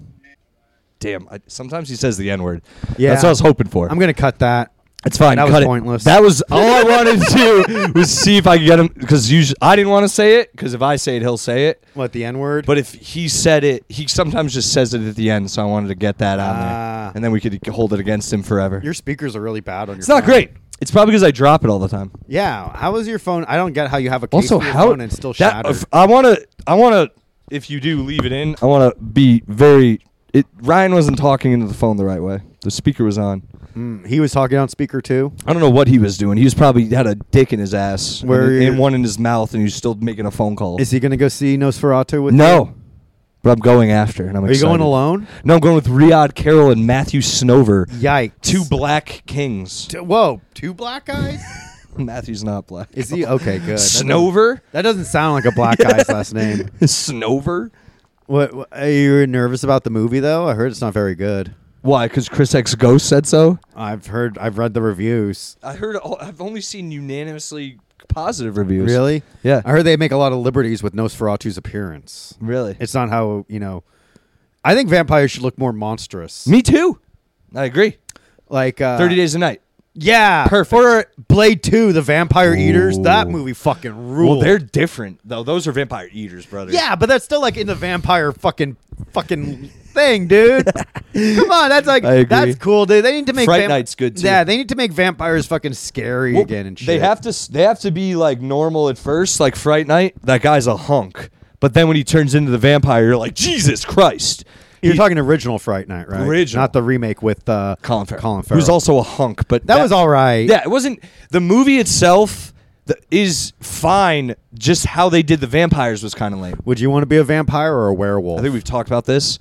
Damn, sometimes he says the N-word. Yeah. That's what I was hoping for. I'm gonna cut that. It's fine. That was cut it. pointless. That was all I wanted to do was see if I could get him, because I didn't want to say it, because if I say it, he'll say it. What, the N-word? But if he said it, he sometimes just says it at the end, so I wanted to get that on Ah. there. And then we could hold it against him forever. Your speakers are really bad on your It's not phone. great. It's probably because I drop it all the time. Yeah. How is your phone? I don't get how you have a case Also, for your how phone and it's still that, shattered. I want to. If you do leave it in, I want to be very. Ryan wasn't talking into the phone the right way. The speaker was on. He was talking on speaker too. I don't know what he was doing. He was probably had a dick in his ass, Where and one in his mouth, and he was still making a phone call. Is he going to go see Nosferatu with you? No, but I'm going after, and I'm Are you excited. going alone? No, I'm going with Riyadh Carroll and Matthew Snover, Yikes. two black kings. Whoa, two black guys? Matthew's not black. Is he? Okay, good. Snover? That doesn't sound like a black guy's last name. Snover? What? Are you nervous about the movie though? I heard it's not very good. Why? Because Chris X Ghost said so? I've read the reviews. I've only seen unanimously positive reviews. Really? Yeah. I heard they make a lot of liberties with Nosferatu's appearance. Really? It's not how, I think vampires should look more monstrous. Me too. I agree. Like 30 Days a Night. Yeah. Perfect. Or Blade 2, The Vampire Eaters. That Ooh. movie fucking ruled. Well, they're different, though. Those are vampire eaters, brother. Yeah, but that's still like in the vampire fucking thing, dude. Come on, that's like I agree. that's cool, dude. They need to make Fright Night's good, too. Yeah, they need to make vampires fucking scary Well, again and shit. They have to be like normal at first, like Fright Night. That guy's a hunk. But then when he turns into the vampire, you're like, Jesus Christ. You're talking original Fright Night, right? Original. Not the remake with Colin Farrell. Colin Farrell. Who's also a hunk, but that was all right. Yeah, it wasn't the movie itself is fine. Just how they did the vampires was kind of lame. Would you want to be a vampire or a werewolf? I think we've talked about this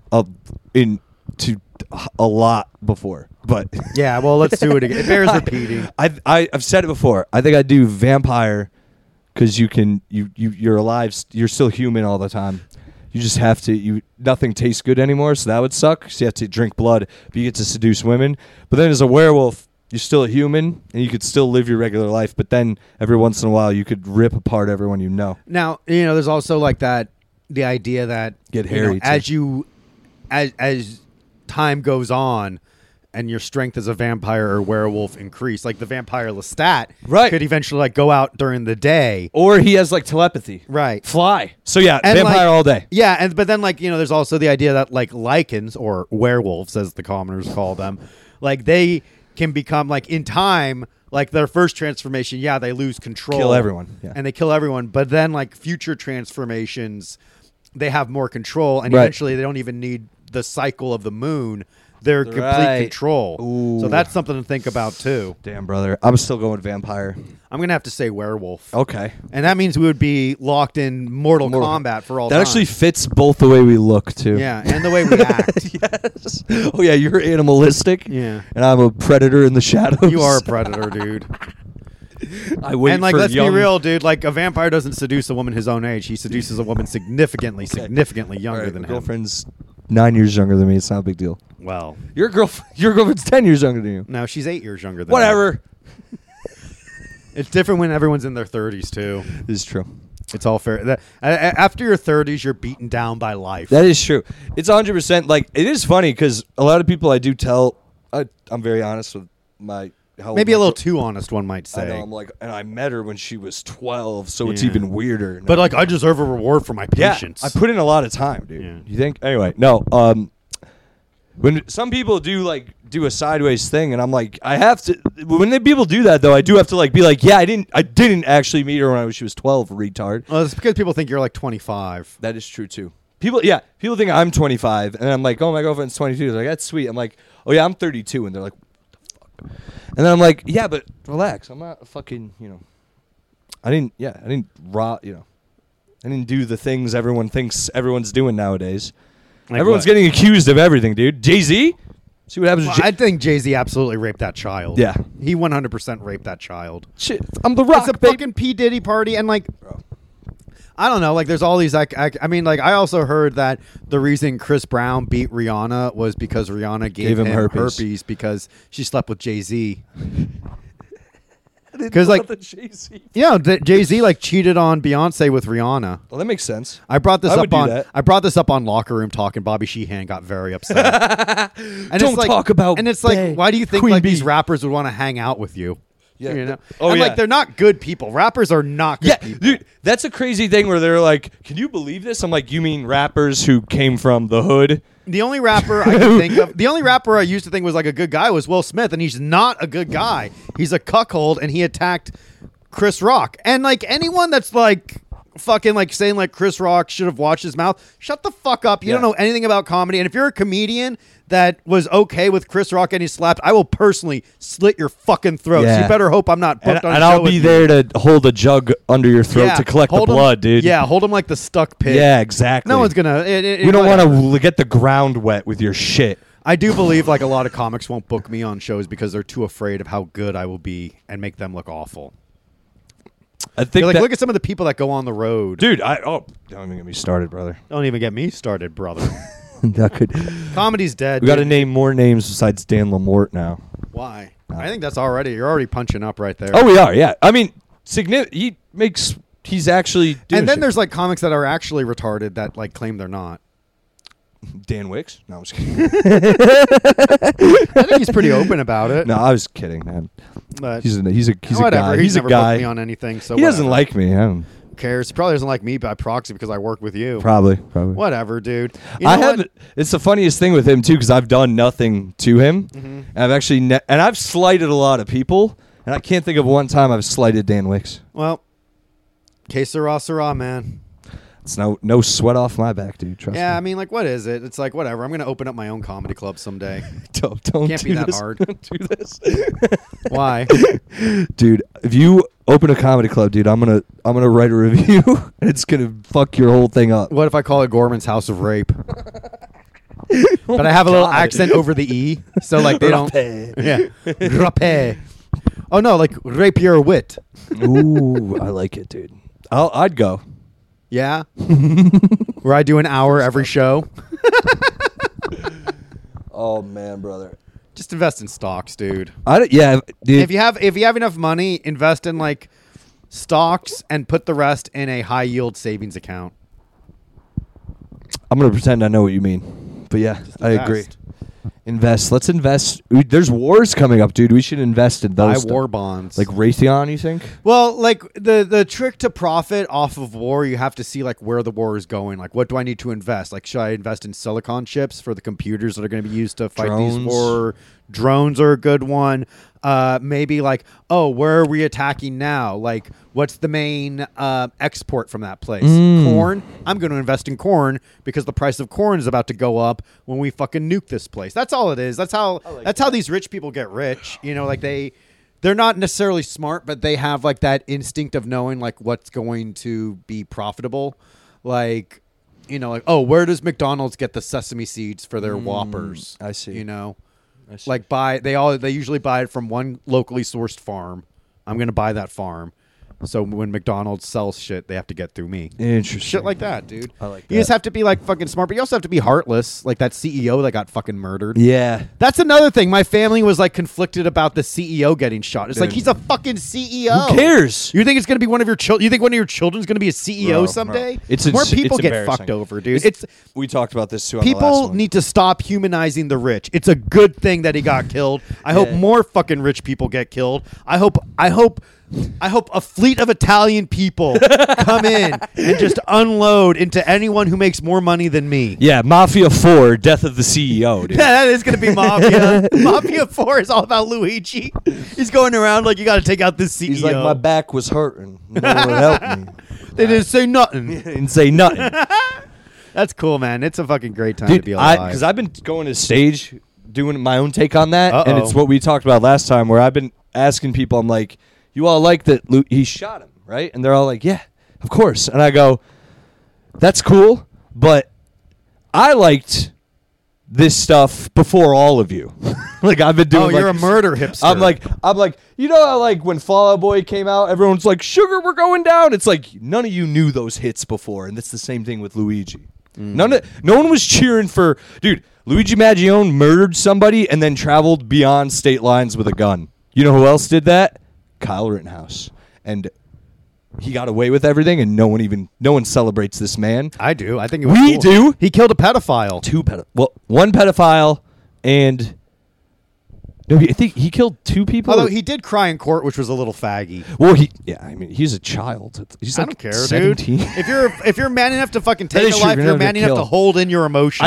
to a lot before, but Yeah, well, let's do it again. It bears repeating. I've said it before. I think I'd do vampire because you're alive. You're still human all the time. You just have to. Nothing tastes good anymore, so that would suck. So you have to drink blood, but you get to seduce women. But then as a werewolf, you're still a human, and you could still live your regular life. But then every once in a while, you could rip apart everyone you know. Now, there's also like the idea that Get hairy, too. as time goes on and your strength as a vampire or werewolf increase, like the vampire Lestat Right. could eventually like go out during the day. Or he has like telepathy. Right. Fly. So yeah, And, vampire like- all day. Yeah, but then there's also the idea that like lycans or werewolves as the commoners call them, like they can become like in time, like their first transformation, yeah, they lose control. Kill everyone, yeah. And they kill everyone, but then like future transformations, they have more control and Right. eventually they don't even need the cycle of the moon. They're complete Right. control. Ooh. So that's something to think about too. Damn, brother. I'm still going vampire. I'm going to have to say werewolf. Okay. And that means we would be locked in Mortal Kombat for all That time. actually fits both the way we look, too. Yeah, and the way we act. Yes. Oh, yeah, you're animalistic. Yeah. And I'm a predator in the shadows. You are a predator, dude. I wait And like, for let's young... be real, dude. Like, a vampire doesn't seduce a woman his own age. He seduces a woman significantly All younger right, than my him. girlfriend's 9 years younger than me. It's not a big deal. Well, Your girlfriend's 10 years younger than you. no, she's 8 years younger than Whatever. me. It's different when everyone's in their 30s too. This is true. It's all fair. After your 30s, you're beaten down by life. That is true. It's 100%. Like, it is funny because a lot of people I do tell, I'm very honest with my how old Maybe a my little girl- too honest, one might I know. say. I'm like, and I met her when she was 12, so it's Yeah. even weirder. But like, I deserve a reward for my yeah, patience. I put in a lot of time, dude. Yeah. You think? Anyway, no. When some people do a sideways thing, and I'm like, I have to. When people do that, though, I do have to be like, yeah, I didn't actually meet her when she was 12, retard. Well, it's because people think you're like 25. That is true too. People think I'm 25, and I'm like, oh, my girlfriend's 22. They're like, that's sweet. I'm like, oh yeah, I'm 32, and they're like, what the fuck? And then I'm like, yeah, but relax. I'm not a fucking, I didn't do the things everyone thinks everyone's doing nowadays. Like Everyone's what? getting accused of everything, dude. Jay-Z? See what happens Well, to I think Jay-Z absolutely raped that child. Yeah. He 100% raped that child. Shit, I'm the Rock, It's a baby. fucking P. Diddy party, and like, Bro. I don't know. Like, there's all these. I mean, like, I also heard that the reason Chris Brown beat Rihanna was because Rihanna gave him herpes because she slept with Jay-Z. Because like, Jay-Z. yeah, Jay-Z like cheated on Beyonce with Rihanna. Well, that makes sense. I brought this I would up do on. that. I brought this up on Locker Room Talk, and Bobby Sheehan got very upset. And Don't it's like, talk about And it's like, Bay. why do you think Queen like Bee. these rappers would want to hang out with you? Yeah. You know? Oh, and yeah. like they're not good people. Rappers are not good Yeah, people. dude, that's a crazy thing where they're like, can you believe this? I'm like, you mean rappers who came from the hood? The only rapper I can think of, the only rapper I used to think was like a good guy was Will Smith, and he's not a good guy. He's a cuckold, and he attacked Chris Rock. And like anyone that's like fucking like saying like Chris Rock should have watched his mouth, shut the fuck up. You don't Yeah. know anything about comedy. And if you're a comedian that was okay with Chris Rock getting slapped, I will personally slit your fucking throats. Yeah. You better hope I'm not booked on a And show I'll with be you. there to hold a jug under your throat Yeah, to collect the hold 'em- blood, dude. Yeah, hold him like the stuck pig. Yeah, exactly. No one's gonna. We don't want to get the ground wet with your shit. I do believe like a lot of comics won't book me on shows because they're too afraid of how good I will be and make them look awful. I think They're like, that, look at some of the people that go on the road. dude. Don't even get me started, brother. Don't even get me started, brother. That could. Comedy's dead. We got to dude. name more names besides Dan Lamort now. Why? I think that's already. You're already punching up right there. Oh, we are. Yeah, I mean, He's actually doing and then shit. there's like comics that are actually retarded that like claim they're not. Dan Wicks. No, I was kidding. I think he's pretty open about it. No, I was kidding, man. But He's a whatever. guy. He's He's a never guy. booked me on anything. So He doesn't whatever. like me. I don't, Who cares? He probably doesn't like me by proxy because I work with you. probably. Whatever, dude. You know I what? haven't. It's the funniest thing with him too, because I've done nothing to him. Mm-hmm. And I've actually and I've slighted a lot of people, and I can't think of one time I've slighted Dan Wicks. Well, que sera, man. It's no sweat off my back, dude. Trust Yeah, me. I mean, like, what is it? It's like, whatever. I'm going to open up my own comedy club someday. Don't Can't do be that this. hard. Don't do this, Why? dude. If you open a comedy club, dude, I'm gonna write a review, and it's gonna fuck your whole thing up. What if I call it Gorman's House of Rape? But I have a little accent over the E, so like they don't. Yeah, rape. Oh no, like rapier wit. Ooh, I like it, dude. I'd go. Yeah, where I do an hour every show. Oh man, brother. Just invest in stocks, dude. Yeah, dude. If you have enough money, invest in like stocks and put the rest in a high yield savings account. I'm gonna pretend I know what you mean, but yeah, I agree. Invest. Invest. Let's invest. There's wars coming up, dude. We should invest in Buy those. war bonds. Like Raytheon, you think? Well, like the trick to profit off of war, you have to see like where the war is going. Like, what do I need to invest? Like, should I invest in silicon chips for the computers that are going to be used to fight these Drones. war? Drones are a good one. Maybe like, oh, where are we attacking now? Like, what's the main export from that place? Corn. I'm going to invest in corn because the price of corn is about to go up when we fucking nuke this place. That's all it is. That's how how these rich people get rich. You know, like they're not necessarily smart, but they have like that instinct of knowing like what's going to be profitable. Like, you know, like, oh, where does McDonald's get the sesame seeds for their Whoppers? I see. You know, I see. like they usually buy it from one locally sourced farm. I'm going to buy that farm. So when McDonald's sells shit, they have to get through me. Interesting. Shit like that, dude. I like You just that. have to be like fucking smart, but you also have to be heartless, like that CEO that got fucking murdered. Yeah. That's another thing. My family was like conflicted about the CEO getting shot. It's like Dude. he's a fucking CEO. Who cares? You think it's gonna be one of your children? You think one of your children's gonna be a CEO Bro, someday? bro. It's More ins- people it's get embarrassing. fucked over, dude. It's We talked about this too on the last people one. need to stop humanizing the rich. It's a good thing that he got killed. I hope Yeah. more fucking rich people get killed. I hope a fleet of Italian people come in and just unload into anyone who makes more money than me. Yeah, Mafia 4, Death of the CEO, dude. Yeah, that is going to be Mafia. Mafia 4 is all about Luigi. He's going around like, you got to take out this CEO. He's like, my back was hurting. No one would help me. They didn't say nothing. Didn't say nothing. That's cool, man. It's a fucking great time to Dude, be alive. because I've been going to stage doing my own take on that, and Uh-oh. it's what we talked about last time, where I've been asking people, I'm like, you all like that he shot him, right? And they're all like, yeah, of course. And I go, that's cool, but I liked this stuff before all of you. Like, I've been doing. Oh, you're like, a murder hipster. I'm like, you know how like when Fall Out Boy came out, everyone's like, "Sugar, we're going down." It's like none of you knew those hits before, and that's the same thing with Luigi. No one was cheering for, dude. Luigi Maggione murdered somebody and then traveled beyond state lines with a gun. You know who else did that? Kyle Rittenhouse, and he got away with everything, and no one celebrates this man. I do. I think it was We cool. do. He killed a pedophile. One pedophile, and no, I think he killed 2 people. Although he did cry in court, which was a little faggy. Well, I mean, he's a child. He's I like don't care, 17. dude. If you're man enough to fucking That take is a true. life, You're you're never man gonna enough to kill. hold in your emotions.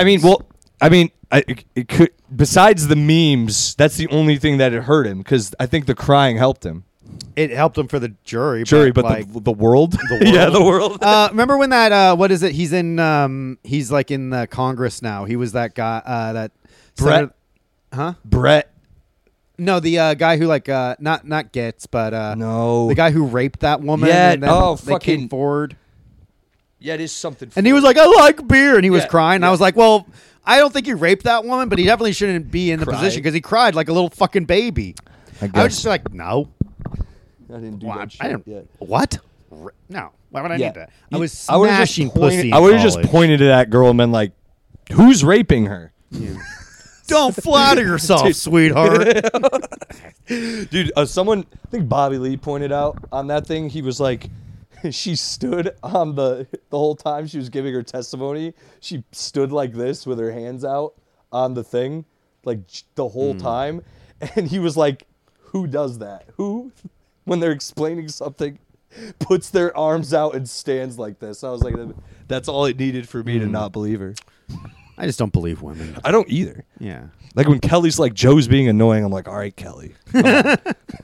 It could. Besides the memes, that's the only thing that it hurt him, because I think the crying helped him. it helped him for the jury. But like, the world, world? yeah, the world. remember when that what is it? He's in he's like in the Congress now. He was that guy that Brett. senator- huh? Brett, No, the guy who like not Getz, but no, the guy who raped that woman. Yeah, and then they came fucking- forward. yeah, it is something. And he was like, I like beer. And he was Yeah, crying. And I yeah. was like, well, I don't think he raped that woman, but he definitely shouldn't be in the Cried. position because he cried like a little fucking baby. I I would guess just be like, no. I didn't do Well, that shit. I didn't. yet. What? No. Why would I Yeah. need that? I You- was I would've just smashing pointed- pussy. I would have in just college. pointed to that girl and been like, "Who's raping her?" Don't flatter yourself, Dude. sweetheart. Dude, someone, I think Bobby Lee pointed out on that thing, he was like, she stood on the whole time she was giving her testimony, she stood like this with her hands out on the thing, like the whole time. And he was like, who does that? Who, when they're explaining something, puts their arms out and stands like this? I was like, that's all it needed for me to not believe her. I just don't believe women. I don't either. Yeah. Like when Kelly's like, Joe's being annoying, I'm like, all right, Kelly. Come on."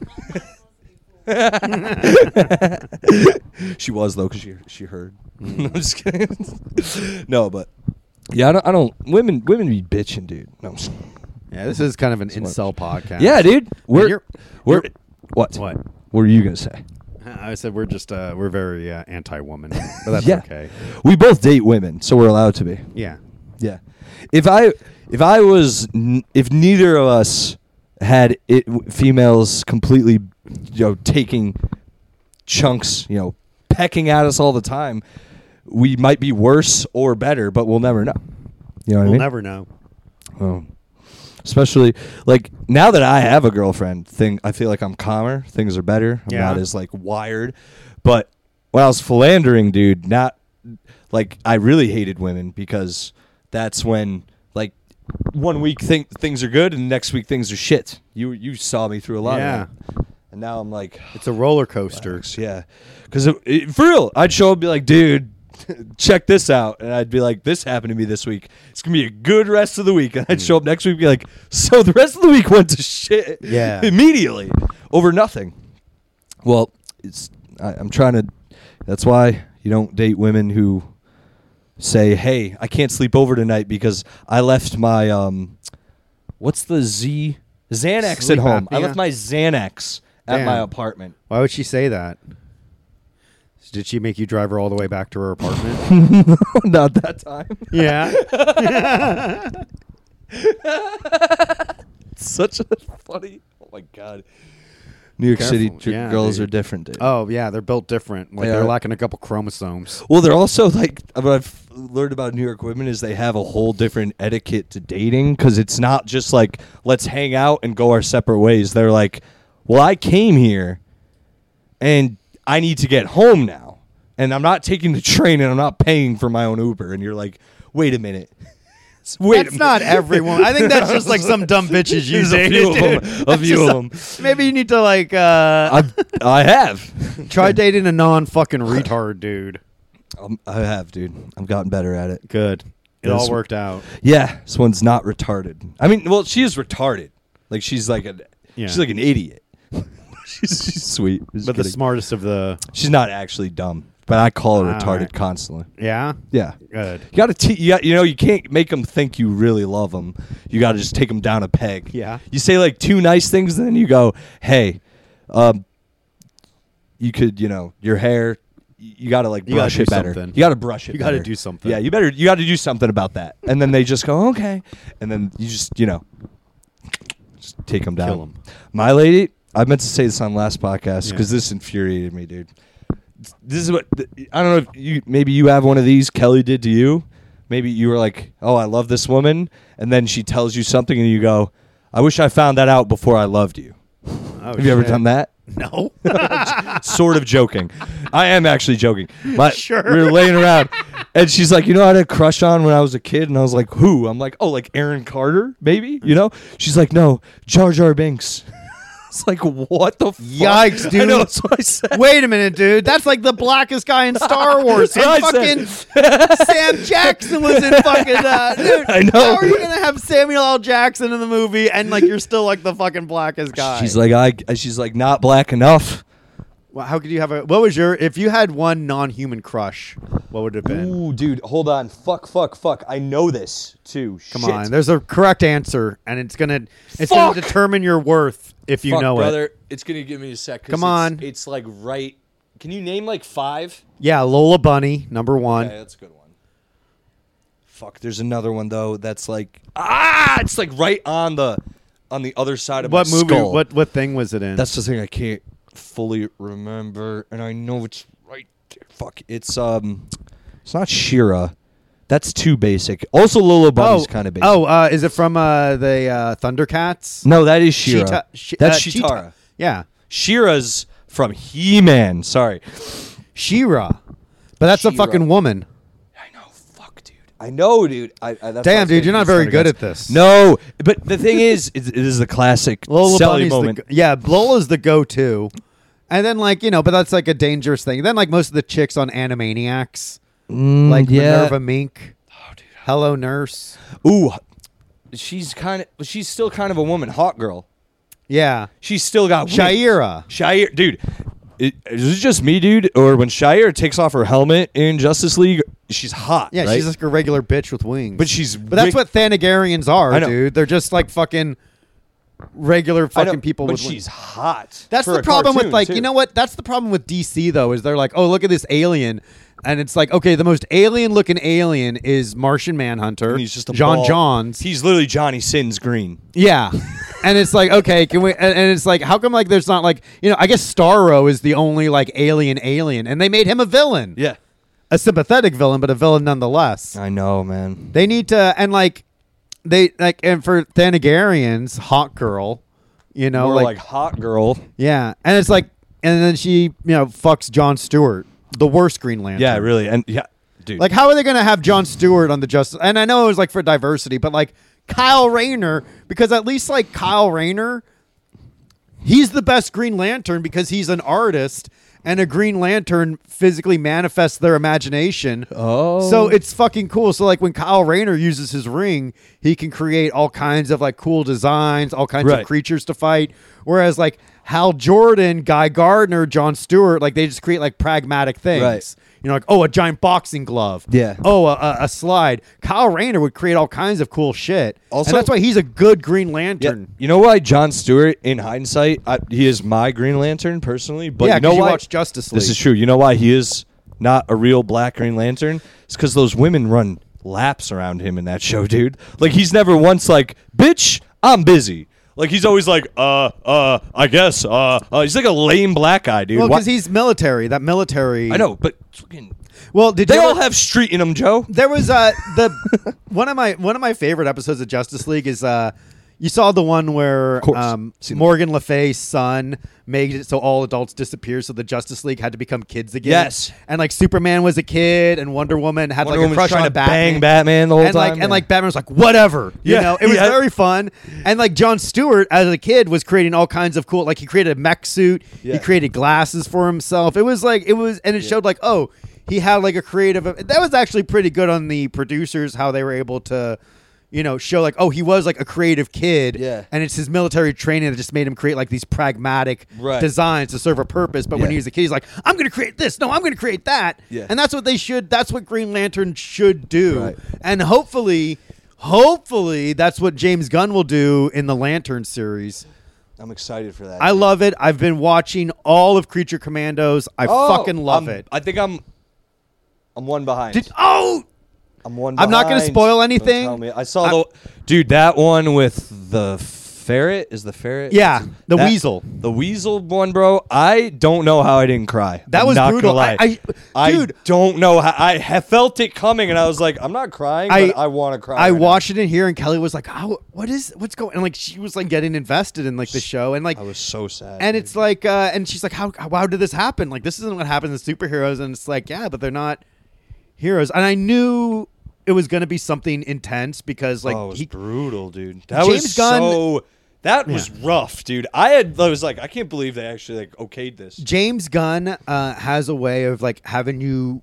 She was though, because she heard. No, I'm just kidding. No, but yeah, I don't. Women be bitching, dude. No, I'm just, Yeah, this is kind of an incel podcast. yeah, dude. We're you're- what? What? What were you gonna say? I said we're just we're very anti-woman, but that's Yeah. okay. We both date women, so we're allowed to be. Yeah. Yeah. If neither of us had females completely, taking chunks, pecking at us all the time, we might be worse or better, but we'll never know. You know what I We'll mean? never know. Oh. Especially like now that I have a girlfriend, I feel like I'm calmer. Things are better. I'm Yeah. not as like wired. But when I was philandering, dude, not like I really hated women, because that's when like 1 week things are good and the next week things are shit. You saw me through a lot Yeah. of that. And now I'm like, It's a roller coaster. yeah. Because for real, I'd show up and be like, dude, check this out. And I'd be like, this happened to me this week. It's going to be a good rest of the week. And I'd show up next week and be like, so the rest of the week went to shit. Yeah. Immediately over nothing. Well, I'm trying to, that's why you don't date women who say, hey, I can't sleep over tonight because I left my, what's the Xanax Sleep at home. I apnea. left my Xanax at my Damn. apartment. Why would she say that? Did she make you drive her all the way back to her apartment? Not that time. Yeah. Such a funny. Oh my god. New York Careful. City Yeah, girls dude. are different, dude. Oh yeah, they're built different. Like They they're are. lacking a couple chromosomes. Well, they're also like what I've learned about New York women is they have a whole different etiquette to dating because it's not just like let's hang out and go our separate ways. They're like, well, I came here and I need to get home now, and I'm not taking the train and I'm not paying for my own Uber. And you're like, wait a minute. That's not everyone. I think that's just like some dumb bitches you There's a dated. few of them. dude. A few of them. Maybe you need to like I have. try dating a non-fucking retard dude. I have, dude. I've gotten better at it. Good. It This- all worked out. Yeah, this one's not retarded. I mean, well, she is retarded. Like she's like an idiot. she's sweet. Just But the kidding. smartest of the She's not actually dumb, but I call her All retarded right. constantly. yeah. Yeah. Good. You got to you can't make them think you really love them. You got to just take them down a peg. Yeah. You say like two nice things, and then you go, "Hey, you could, your hair, you got to like You gotta brush do it better. something. You got to brush it. You gotta better. do something. Yeah, you got to do something about that." And then they just go, "Okay," and then you just just take them down. Kill 'em. My lady, I meant to say this on last podcast Yeah. because this infuriated me, dude. This is what I don't know if maybe you have one of these Kelly did to you. Maybe you were like, "Oh, I love this woman," and then she tells you something, and you go, "I wish I found that out before I loved you." Oh, Have you ever done that? No. Sort of joking. I am actually joking. Sure. We were laying around, and she's like, I had a crush on when I was a kid, and I was like, who? I'm like, oh, like Aaron Carter, maybe? She's like, no, Jar Jar Binks. It's like, what the fuck? Yikes, dude. I know, that's what I said. Wait a minute, dude. That's like the blackest guy in Star Wars. And That's what I fucking Sam Jackson was in fucking dude. I know. How are you gonna have Samuel L. Jackson in the movie and like you're still like the fucking blackest guy? She's like, not black enough. Well, how could you have what was your if you had one non-human crush, what would it have been? Ooh, dude, hold on. Fuck. I know this, too. Come on. There's a correct answer and it's gonna Fuck! determine your worth if you know brother, it. it's going to give me a sec. 'cause Come on. It's like right. Can you name like 5? Yeah, Lola Bunny, number 1. Okay, that's a good one. Fuck, there's another one though that's like it's like right on the other side of What my movie skull. what thing was it in? That's the thing I can't fully remember, and I know it's right there. Fuck, it's not She-Ra. That's too basic. Also, Lola Bunny's kind of basic. Is it from the Thundercats? No, that is She-Ra. That's Cheetah. Chitara. Yeah, She-Ra's from He-Man. Sorry. She-Ra. But that's a She-Ra. fucking woman. I know. Fuck, dude. I know, dude. That's what I Damn, was dude, you're gonna not do very Thundercats. good at this. No, but the thing is, it is the classic Lola Sally Bunny's moment. Lola's the go-to. And then but that's like a dangerous thing. Then like most of the chicks on Animaniacs, like Minerva Mink, Hello Nurse. Ooh, she's still kind of a woman, hot girl. Yeah, She's still got wings. Shaira. Dude. Is it just me, dude? Or when Shire takes off her helmet in Justice League, she's hot. Yeah, right? she's like a regular bitch with wings. But that's what Thanagarians are, I know. dude. They're just like fucking regular I know, fucking people but with she's wings. hot. That's for the a problem with cartoon, too. you know what? That's the problem with DC though, is they're like, oh, look at this alien. And it's like, okay, the most alien looking alien is Martian Manhunter. And he's just a John ball. Johns. He's literally Johnny Sins green. Yeah. And it's like, okay, can we and it's like, how come like there's not like I guess Starro is the only like alien and they made him a villain. Yeah. A sympathetic villain, but a villain nonetheless. I know, man. They need to and like they like and for Thanagarians, hot girl, More like hot girl. yeah. And it's like and then she, fucks Jon Stewart, the worst Green Lantern. Yeah, really. And yeah, dude. Like, how are they going to have Jon Stewart on the Justice? And I know it was like for diversity, but like Kyle Rayner, because at least like Kyle Rayner, he's the best Green Lantern because he's an artist, and a Green Lantern physically manifests their imagination. Oh. So it's fucking cool. So like when Kyle Rayner uses his ring, he can create all kinds of like cool designs, all kinds Right. of creatures to fight. Whereas like Hal Jordan, Guy Gardner, Jon Stewart, like they just create like pragmatic things. Right. Like, oh, a giant boxing glove. Yeah. Oh, a slide. Kyle Rayner would create all kinds of cool shit. Also- and that's why he's a good Green Yeah, Lantern. you know why Jon Stewart, in hindsight, he is my Green Lantern personally. But Yeah, you know 'cause you why? watch Justice League. This is true. You know why he is not a real black Green Lantern? It's because those women run laps around him in that show, dude. Like he's never once like, bitch, I'm busy. Like he's always like, I guess, he's like a lame black guy, dude. Well, Why- because he's military. That military. I know, but fucking, Well, did they you all ever- have street in them, Joe. There was the one of my favorite episodes of Justice League is you saw the one where course. Seen that. Morgan Le Fay's son made it so all adults disappear, so the Justice League had to become kids again. Yes. And like Superman was a kid, and Wonder Woman had Wonder like a Woman's crush trying on to Batman. bang Batman the whole and time. Like, and like Batman was like, whatever. You Yeah, know, it was yeah. very fun. And like Jon Stewart, as a kid, was creating all kinds of cool. Like he created a mech suit. Yeah. He created glasses for himself. It was, and it showed like, oh, he had like a creative. That was actually pretty good on the producers, how they were able to, you know, show like, oh, he was like a creative kid. Yeah. And it's his military training that just made him create like these pragmatic Right. designs to serve a purpose. But when Yeah. he was a kid, he's like, I'm going to create this. No, I'm going to create that. Yeah. And that's what they should. That's what Green Lantern should do. Right. And hopefully that's what James Gunn will do in the Lantern series. I'm excited for that. I love it. I've been watching all of Creature Commandos. I fucking love it. I think I'm one behind. I'm one. I'm not gonna behind. spoil Don't anything. tell me. I saw the dude that one with the ferret. Is the ferret? Yeah, the That- weasel. The weasel one, bro. I don't know how I didn't cry. That I'm was not brutal. Gonna lie. I- dude. don't know how. I have felt it coming, and I was like, I'm not crying, but I want to cry. I right now. watched it in here, and Kelly was like, what's going?" And like she was like getting invested in like the show, and like I was so sad. and dude. it's like, and she's like, how did this happen? Like, this isn't what happens in superheroes. And it's like, yeah, but they're not heroes. And I knew it was going to be something intense because, like, it was brutal, dude. That James was Gunn- so. That was rough, dude. I was like, I can't believe they actually like okayed this. James Gunn has a way of like having you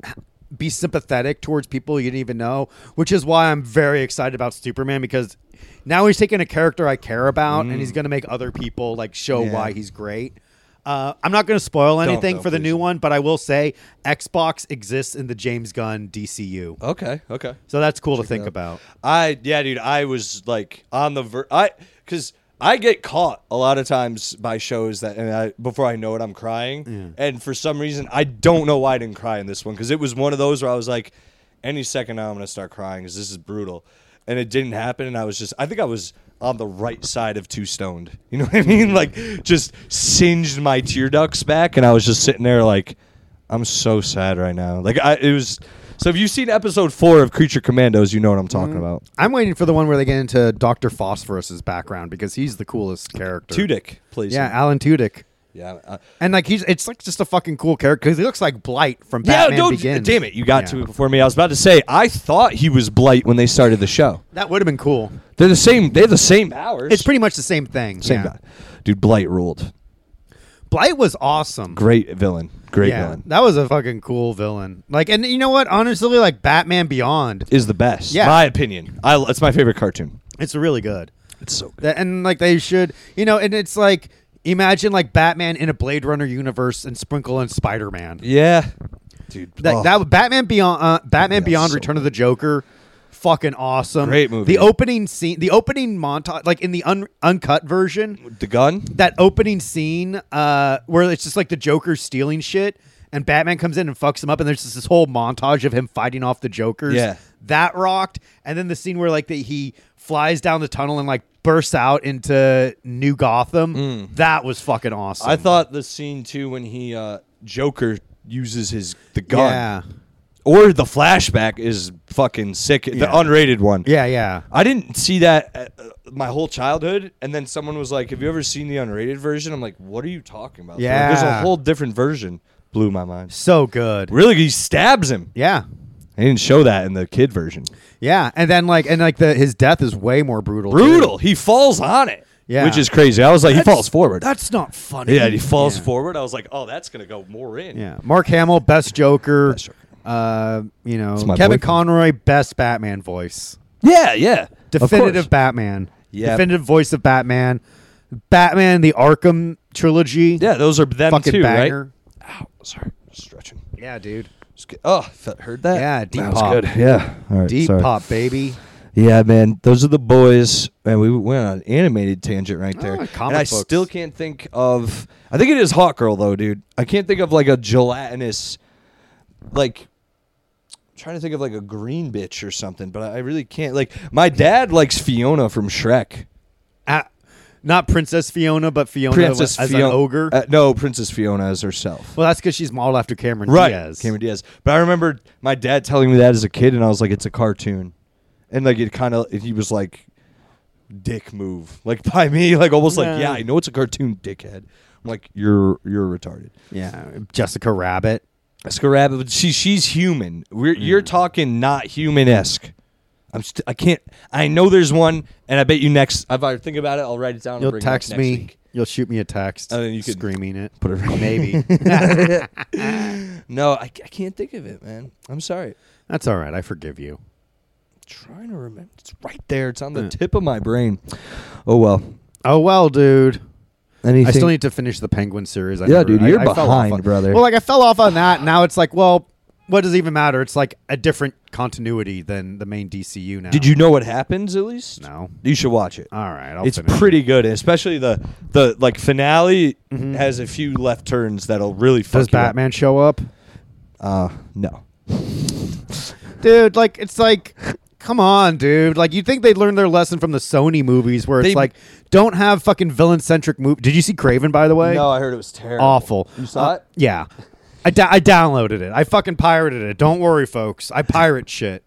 be sympathetic towards people you didn't even know, which is why I'm very excited about Superman, because now he's taking a character I care about and he's going to make other people like show Yeah. why he's great. I'm not going to spoil anything for the please. new one, but I will say Xbox exists in the James Gunn DCU. Okay. So that's cool to think out. about. Dude, I was like on the because I get caught a lot of times by shows that before I know it, I'm crying, and for some reason I don't know why I didn't cry in this one, because it was one of those where I was like, any second now I'm gonna start crying because this is brutal, and it didn't happen, and I think I was on the right side of too stoned, you know what I mean? Like just singed my tear ducts back, and I was just sitting there like, I'm so sad right now. Like it was. So if you've seen episode 4 of Creature Commandos, you know what I'm talking about. I'm waiting for the one where they get into Dr. Phosphorus's background, because he's the coolest character. Tudyk plays Yeah, him. Alan Tudyk. Yeah. And like it's like just a fucking cool character, because he looks like Blight from Batman Begins. Damn it, you got Yeah. to it before me. I was about to say, I thought he was Blight when they started the show. That would have been cool. They're the same. They have the same powers. It's pretty much the same thing. same yeah. guy. Dude, Blight ruled. Blight was awesome. Great villain. Great yeah, villain. that was a fucking cool villain. Like, and you know what? Honestly, like Batman Beyond, Is the best. Yeah. My opinion. It's my favorite cartoon. it's really good. It's so good. And like they should, and it's like, imagine like Batman in a Blade Runner universe and sprinkle in Spider-Man. Yeah. Dude. That Batman Beyond, Beyond, so Return of the Joker, fucking awesome. Great movie. The opening scene, the opening montage, like in the uncut version, the gun? that opening scene where it's just like the Joker stealing shit, and Batman comes in and fucks him up, and there's just this whole montage of him fighting off the Jokers. Yeah. That rocked. And then the scene where like he flies down the tunnel and like bursts out into New Gotham. That was fucking awesome. I thought the scene too when he Joker uses the gun. Yeah. Or the flashback is fucking sick. The Yeah. unrated one. Yeah. I didn't see that my whole childhood, and then someone was like, have you ever seen the unrated version? I'm like, what are you talking about? They're like, there's a Yeah. whole different version. Blew my mind. So good. Really, he stabs him. Yeah. They didn't show that in the kid version. Yeah. And then his death is way more brutal. too. Brutal. He falls on it. Yeah. Which is crazy. I was like, he falls forward. That's not funny. Yeah, he falls Yeah. forward. I was like, oh, that's going to go more in. Yeah. Mark Hamill, best Joker. Best Joker. Kevin my boyfriend. Conroy, best Batman voice. Yeah. Definitive Batman. Yeah. Definitive voice of Batman. Batman, the Arkham trilogy. Yeah, those are them Fucking too, banger. right? Ow, sorry. Stretching. Yeah, dude. Heard that? Yeah, deep that was pop. good. Yeah. All right. Deep sorry. pop, baby. Yeah, man. Those are the boys. Man, we went on an animated tangent right there. comic and I books. still can't think of. I think it is Hawkgirl though, dude. I can't think of like a gelatinous, like. I'm trying to think of like a green bitch or something, but I really can't. Like my dad likes Fiona from Shrek. Not Princess Fiona, but Fiona as an ogre. No, Princess Fiona as herself. Well, that's because she's modeled after Cameron Right, Diaz. Cameron Diaz. But I remember my dad telling me that as a kid, and I was like, "It's a cartoon," and like he was like, "Dick move," like by me, like almost like, "Yeah, I know it's a cartoon, dickhead." I'm like, "You're retarded." Yeah, Jessica Rabbit. Jessica Rabbit, but she's human. You're talking not human-esque. I can't. I know there's one, and I bet you next. If I think about it, I'll write it down. You'll and bring text it up next me. Week. You'll shoot me a text. And then you could screaming it. Put it Maybe. No, I can't think of it, man. I'm sorry. That's all right. I forgive you. Trying to remember. It's right there. It's on the tip of my brain. Oh well. Oh well, dude. Anything? I still need to finish the Penguin series. Dude, you're I fell off behind, brother. Well, like I fell off on that. Now it's like, well, what does it even matter? It's like a different continuity than the main DCU now. Did you know what happens at least? No. You should watch it. All right, It's finish pretty good, especially the like finale has a few left turns that'll really fuck Does you up. Batman show up? No. Dude, like it's like come on, dude. Like you'd think they'd learn their lesson from the Sony movies where it's like don't have fucking villain-centric movie. Did you see Craven, by the way? No, I heard it was terrible. Awful. You saw it? Yeah. I downloaded it. I fucking pirated it. Don't worry, folks. I pirate shit.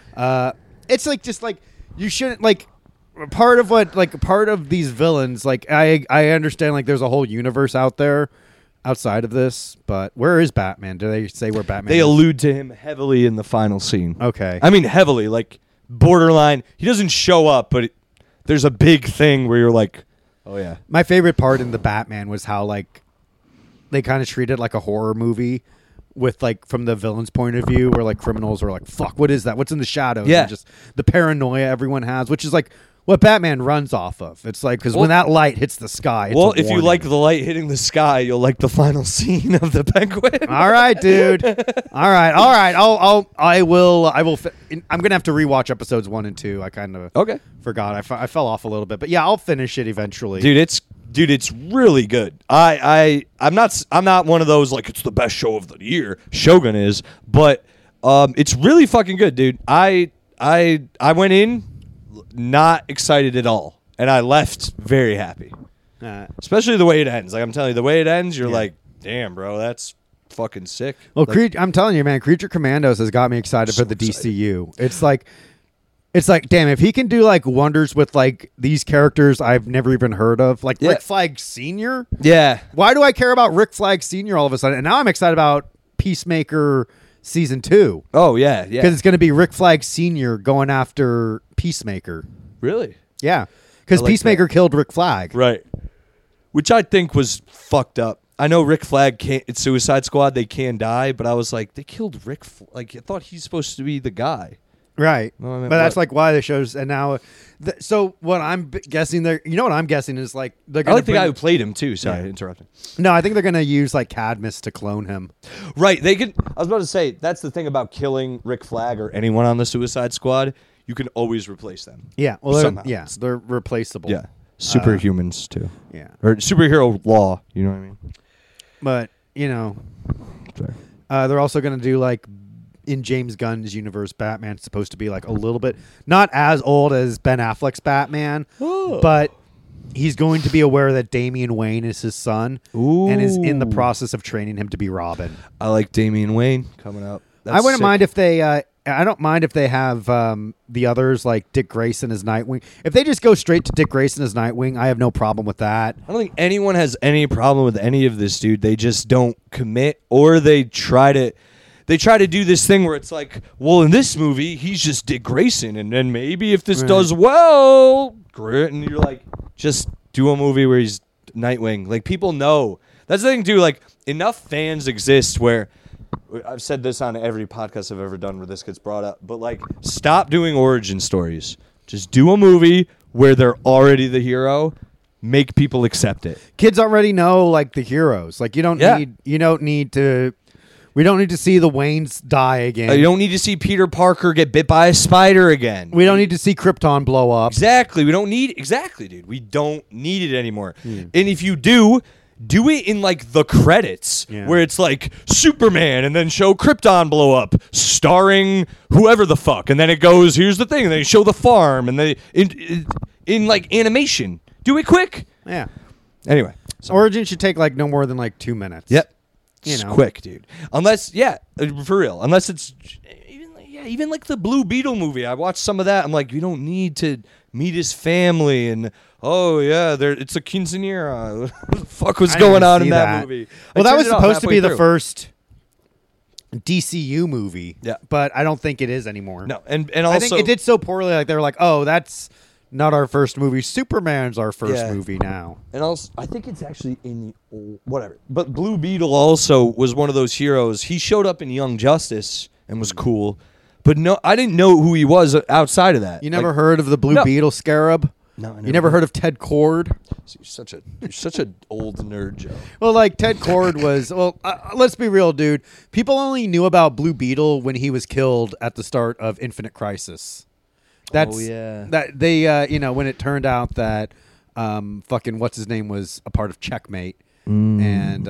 It's like just like you shouldn't like part of these villains. Like I understand like there's a whole universe out there outside of this, but where is Batman? Do they say where Batman? They is? allude to him heavily in the final scene. Okay. I mean heavily, like borderline. He doesn't show up, but there's a big thing where you're like, oh yeah. My favorite part in the Batman was how like they kind of treated it like a horror movie with like from the villain's point of view where like criminals are like, fuck, what is that? What's in the shadows? Yeah. And just the paranoia everyone has, which is like what Batman runs off of. It's like, because when that light hits the sky, it's well, a if you warning. like the light hitting the sky, you'll like the final scene of the Penguin. All right, dude. All right. I will. I'm gonna have to rewatch episodes 1 and 2. I kind of forgot. I fell off a little bit, but yeah, I'll finish it eventually. Dude, it's really good. I'm not one of those like it's the best show of the year. Shogun is, but it's really fucking good, dude. I went in not excited at all, and I left very happy. Especially the way it ends. Like I'm telling you, the way it ends, you're like, damn, bro, that's fucking sick. Well, like, I'm telling you, man, Creature Commandos has got me excited for the DCU. It's like, damn, if he can do like wonders with like these characters I've never even heard of, like Rick Flag Sr. Yeah. Why do I care about Rick Flag Sr. all of a sudden? And now I'm excited about Peacemaker season 2. Oh yeah, yeah. Because it's going to be Rick Flag Sr. going after Peacemaker. Really? Yeah. Because like Peacemaker killed Rick Flag. Right. Which I think was fucked up. I know Rick Flag can't. It's Suicide Squad. They can die, but I was like, they killed Rick. Like I thought he's supposed to be the guy. Right. No, I mean, but that's like why the show's and now. So what I'm guessing there, you know what I'm guessing is like they're I gonna like the guy who played him too. Sorry, interrupting. No, I think they're gonna use like Cadmus to clone him. Right. They could. I was about to say that's the thing about killing Rick Flag or anyone on the Suicide Squad. You can always replace them. Yeah. Well, somehow. they're replaceable. Yeah. Superhumans too. Yeah. Or superhero law. You know what I mean? But you know, Sorry. they're also gonna do like. In James Gunn's universe, Batman's supposed to be like a little bit not as old as Ben Affleck's Batman, but he's going to be aware that Damian Wayne is his son and is in the process of training him to be Robin. I like Damian Wayne coming up. I wouldn't mind if they. I don't mind if they have the others like Dick Grayson as Nightwing. If they just go straight to Dick Grayson as Nightwing, I have no problem with that. I don't think anyone has any problem with any of this, dude. They just don't commit, or they try to do this thing where it's like, well, in this movie, he's just Dick Grayson, and then maybe if this does well, great, and you're like, just do a movie where he's Nightwing. Like, people know. That's the thing, too. Like, enough fans exist where, I've said this on every podcast I've ever done where this gets brought up, but, like, stop doing origin stories. Just do a movie where they're already the hero. Make people accept it. Kids already know, like, the heroes. Like, we don't need to see the Waynes die again. You don't need to see Peter Parker get bit by a spider again. We don't need to see Krypton blow up. Exactly. We don't need dude. We don't need it anymore. And if you do it in like the credits where it's like Superman and then show Krypton blow up starring whoever the fuck. And then it goes, here's the thing. And they show the farm and they in like animation. Do it quick. Yeah. Anyway, so, Origin should take like no more than like 2 minutes. yep. You Just know. quick, dude. Unless, for real. Unless it's even like the Blue Beetle movie. I watched some of that. I'm like, you don't need to meet his family and it's a quinceanera. What the fuck was I didn't going even on see in that that. movie? Well, I that was turned it off supposed to be halfway the through. first DCU movie. Yeah. But I don't think it is anymore. No, and I also think it did so poorly. Like they were like, "Oh, that's not our first movie. Superman's our first Yeah. movie now." And also, I think it's actually in the old, whatever. But Blue Beetle also was one of those heroes. He showed up in Young Justice and was cool. But no, I didn't know who he was outside of that. You never heard of the Blue No. Beetle Scarab? No, I You never heard of Ted Cord? You're such a old nerd, Joe. Well, like Ted Cord was. Well, let's be real, dude. People only knew about Blue Beetle when he was killed at the start of Infinite Crisis. That's yeah. that they when it turned out that fucking what's his name was a part of Checkmate, and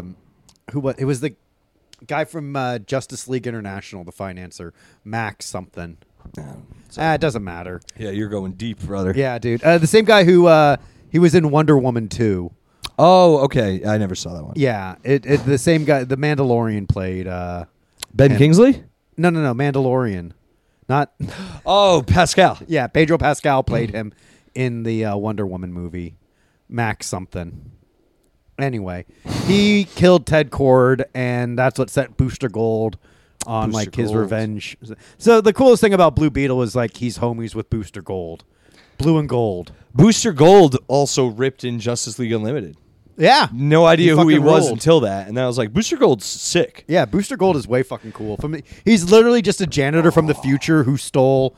it was the guy from Justice League International, the financer, Max something. It doesn't matter. Yeah, you're going deep, brother. Yeah, dude. The same guy who he was in Wonder Woman 2. Oh, okay. I never saw that one. Yeah, the same guy. The Mandalorian played. Ben And- Kingsley? No, Mandalorian. Not. Oh, Pascal. Yeah, Pedro Pascal played him in the Wonder Woman movie. Max something. Anyway, he killed Ted Cord, and that's what set Booster Gold on Booster like his Gold. revenge. So the coolest thing about Blue Beetle is like he's homies with Booster Gold, Blue and Gold. Booster Gold also ripped in Justice League Unlimited. Yeah, No idea who he fucking was ruled. until that. And then I was like, Booster Gold's sick. Yeah, Booster Gold is way fucking cool. He's literally just a janitor from the future who stole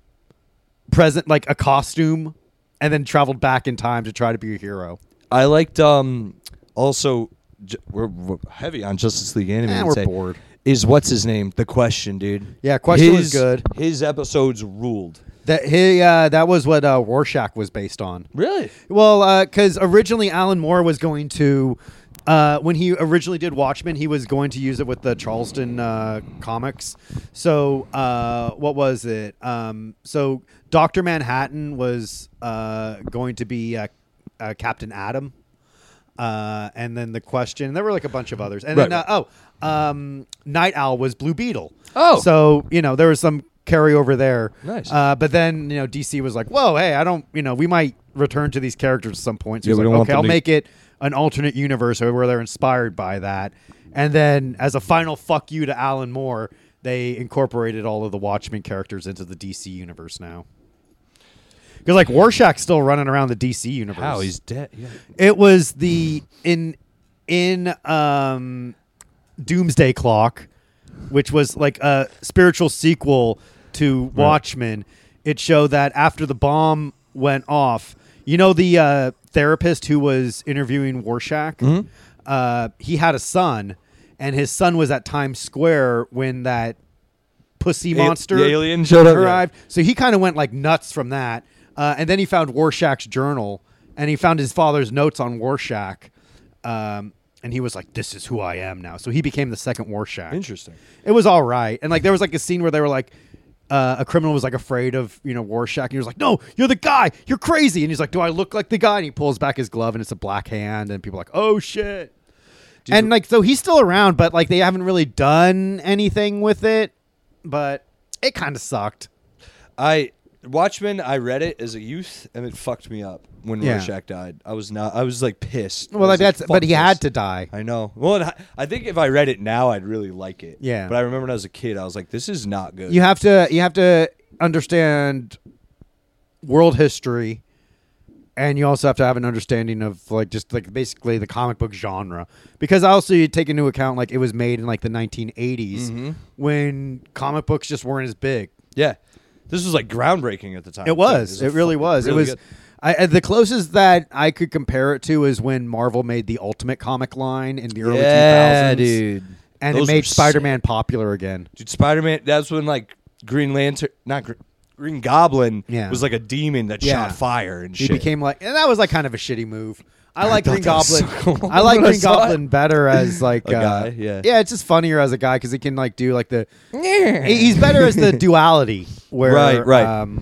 like a costume and then traveled back in time to try to be a hero. I liked also we're heavy on Justice League Animated. We're today. bored. Is what's his name? The Question, dude. Yeah, Question was good. His episodes ruled. That was what Rorschach was based on. Really? Well, because originally Alan Moore was going to, when he originally did Watchmen, he was going to use it with the Charleston comics. So what was it? So Dr. Manhattan was going to be Captain Atom. And then the Question. There were like a bunch of others. And Right, then, Night Owl was Blue Beetle. Oh. So, there was some carryover there. Nice. But then, DC was like, whoa, hey, I don't, we might return to these characters at some point. So Yeah, he's we like, don't want okay, them I'll to- make it an alternate universe where they're inspired by that. And then as a final fuck you to Alan Moore, they incorporated all of the Watchmen characters into the DC universe now. Because like Rorschach's still running around the DC universe. How? He's dead. Yeah. It was in Doomsday Clock, which was like a spiritual sequel to Watchmen. It showed that after the bomb went off, the therapist who was interviewing Rorschach, he had a son, and his son was at Times Square when that pussy monster the alien showed up. arrived. So he kind of went like nuts from that. And then he found Rorschach's journal, and he found his father's notes on Rorschach. And he was like, this is who I am now. So he became the second Rorschach. Interesting. It was all right. And like there was like a scene where they were like, a criminal was like afraid of, Rorschach. And he was like, no, you're the guy. You're crazy. And he's like, do I look like the guy? And he pulls back his glove, and it's a black hand. And people are like, oh, shit. And like, so he's still around, but like they haven't really done anything with it. But it kind of sucked. Watchmen, I read it as a youth, and it fucked me up when Yeah. Rorschach died. I was like pissed. Well, I like was that's, fuck but he this. had to die. I know. Well, I think if I read it now, I'd really like it. Yeah. But I remember when I was a kid, I was like, this is not good. You have to understand world history, and you also have to have an understanding of like just like basically the comic book genre, because also you take into account like it was made in like the 1980s when comic books just weren't as big. Yeah. This was like groundbreaking at the time. It was. It really was. It was. The closest that I could compare it to is when Marvel made the Ultimate comic line in the early 2000s. Dude. And Those it made were Spider-Man popular again. Dude, Spider-Man, that's when like Green Lantern, Green Goblin Yeah. was like a demon that Yeah. shot fire and He shit. became like, and that was like kind of a shitty move. I like thought Green that was Goblin. so cool I like when I Green saw Goblin better as like A guy, yeah. Yeah, it's just funnier as a guy because he can like do like the. He's better as the duality where Right.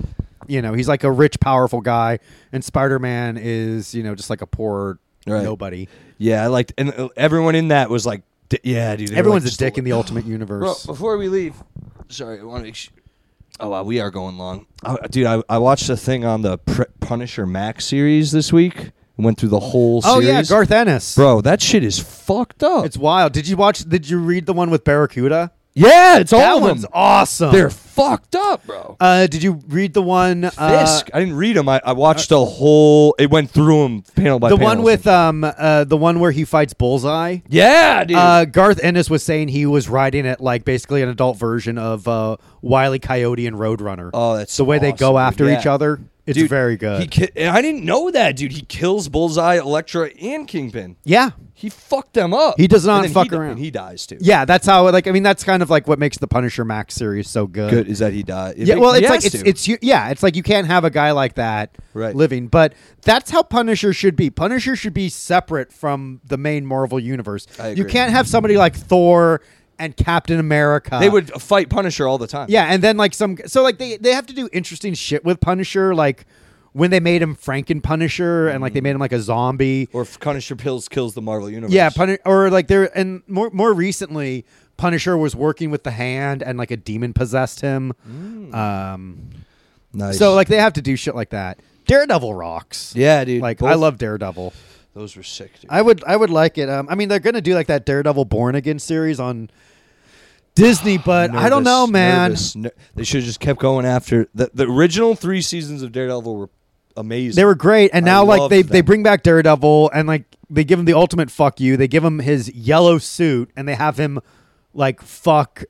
he's like a rich, powerful guy, and Spider-Man is, just like a poor Right. nobody. Yeah, I liked, and everyone in that was like, yeah, dude. they were, Everyone's like, a dick in the Ultimate Bro, Universe. before we leave, sorry, I want to make sure. Oh, wow, we are going long. Dude, I watched a thing on the Punisher Max series this week. Went through the whole series. Oh yeah, Garth Ennis. Bro, that shit is fucked up. It's wild. Did you read the one with Barracuda? yeah, it's all That of one's them. awesome. They're fucked up, bro. Did you read the one Fisk. I didn't read them. I watched a whole. It went through them panel by the panel. one with the one where he fights Bullseye? Yeah, dude. Garth Ennis was saying he was writing it like basically an adult version of Wile E. Coyote and Roadrunner. Oh, that's the way they go awesome, after dude. each Yeah. other. It's Dude, very good. I didn't know that, dude. He kills Bullseye, Elektra, and Kingpin. Yeah. He fucked them up. He does not And then fuck he, around. And he dies too. Yeah, that's how that's kind of like what makes the Punisher Max series so good. Good is that he died. Yeah, well, He it's like has to. it's like you can't have a guy like that Right. living, but that's how Punisher should be. Punisher should be separate from the main Marvel universe. I You agree. can't have somebody like Thor and Captain America. They would fight Punisher all the time. yeah, and then like they have to do interesting shit with Punisher, like when they made him Franken Punisher and like they made him like a zombie. Or if Punisher kills the Marvel universe. Yeah, or like there, and more recently, Punisher was working with the Hand and like a demon possessed him. Nice. So like they have to do shit like that. Daredevil rocks. yeah, dude. Like Both- I love Daredevil. those were sick, dude. I would like it. I mean, they're gonna do like that Daredevil Born Again series on Disney, but I don't know, man. They should have just kept going after the original 3 seasons of Daredevil were amazing. They were great, and I now like loved they them. bring back Daredevil, and like they give him the ultimate fuck you. They give him his yellow suit, and they have him like fuck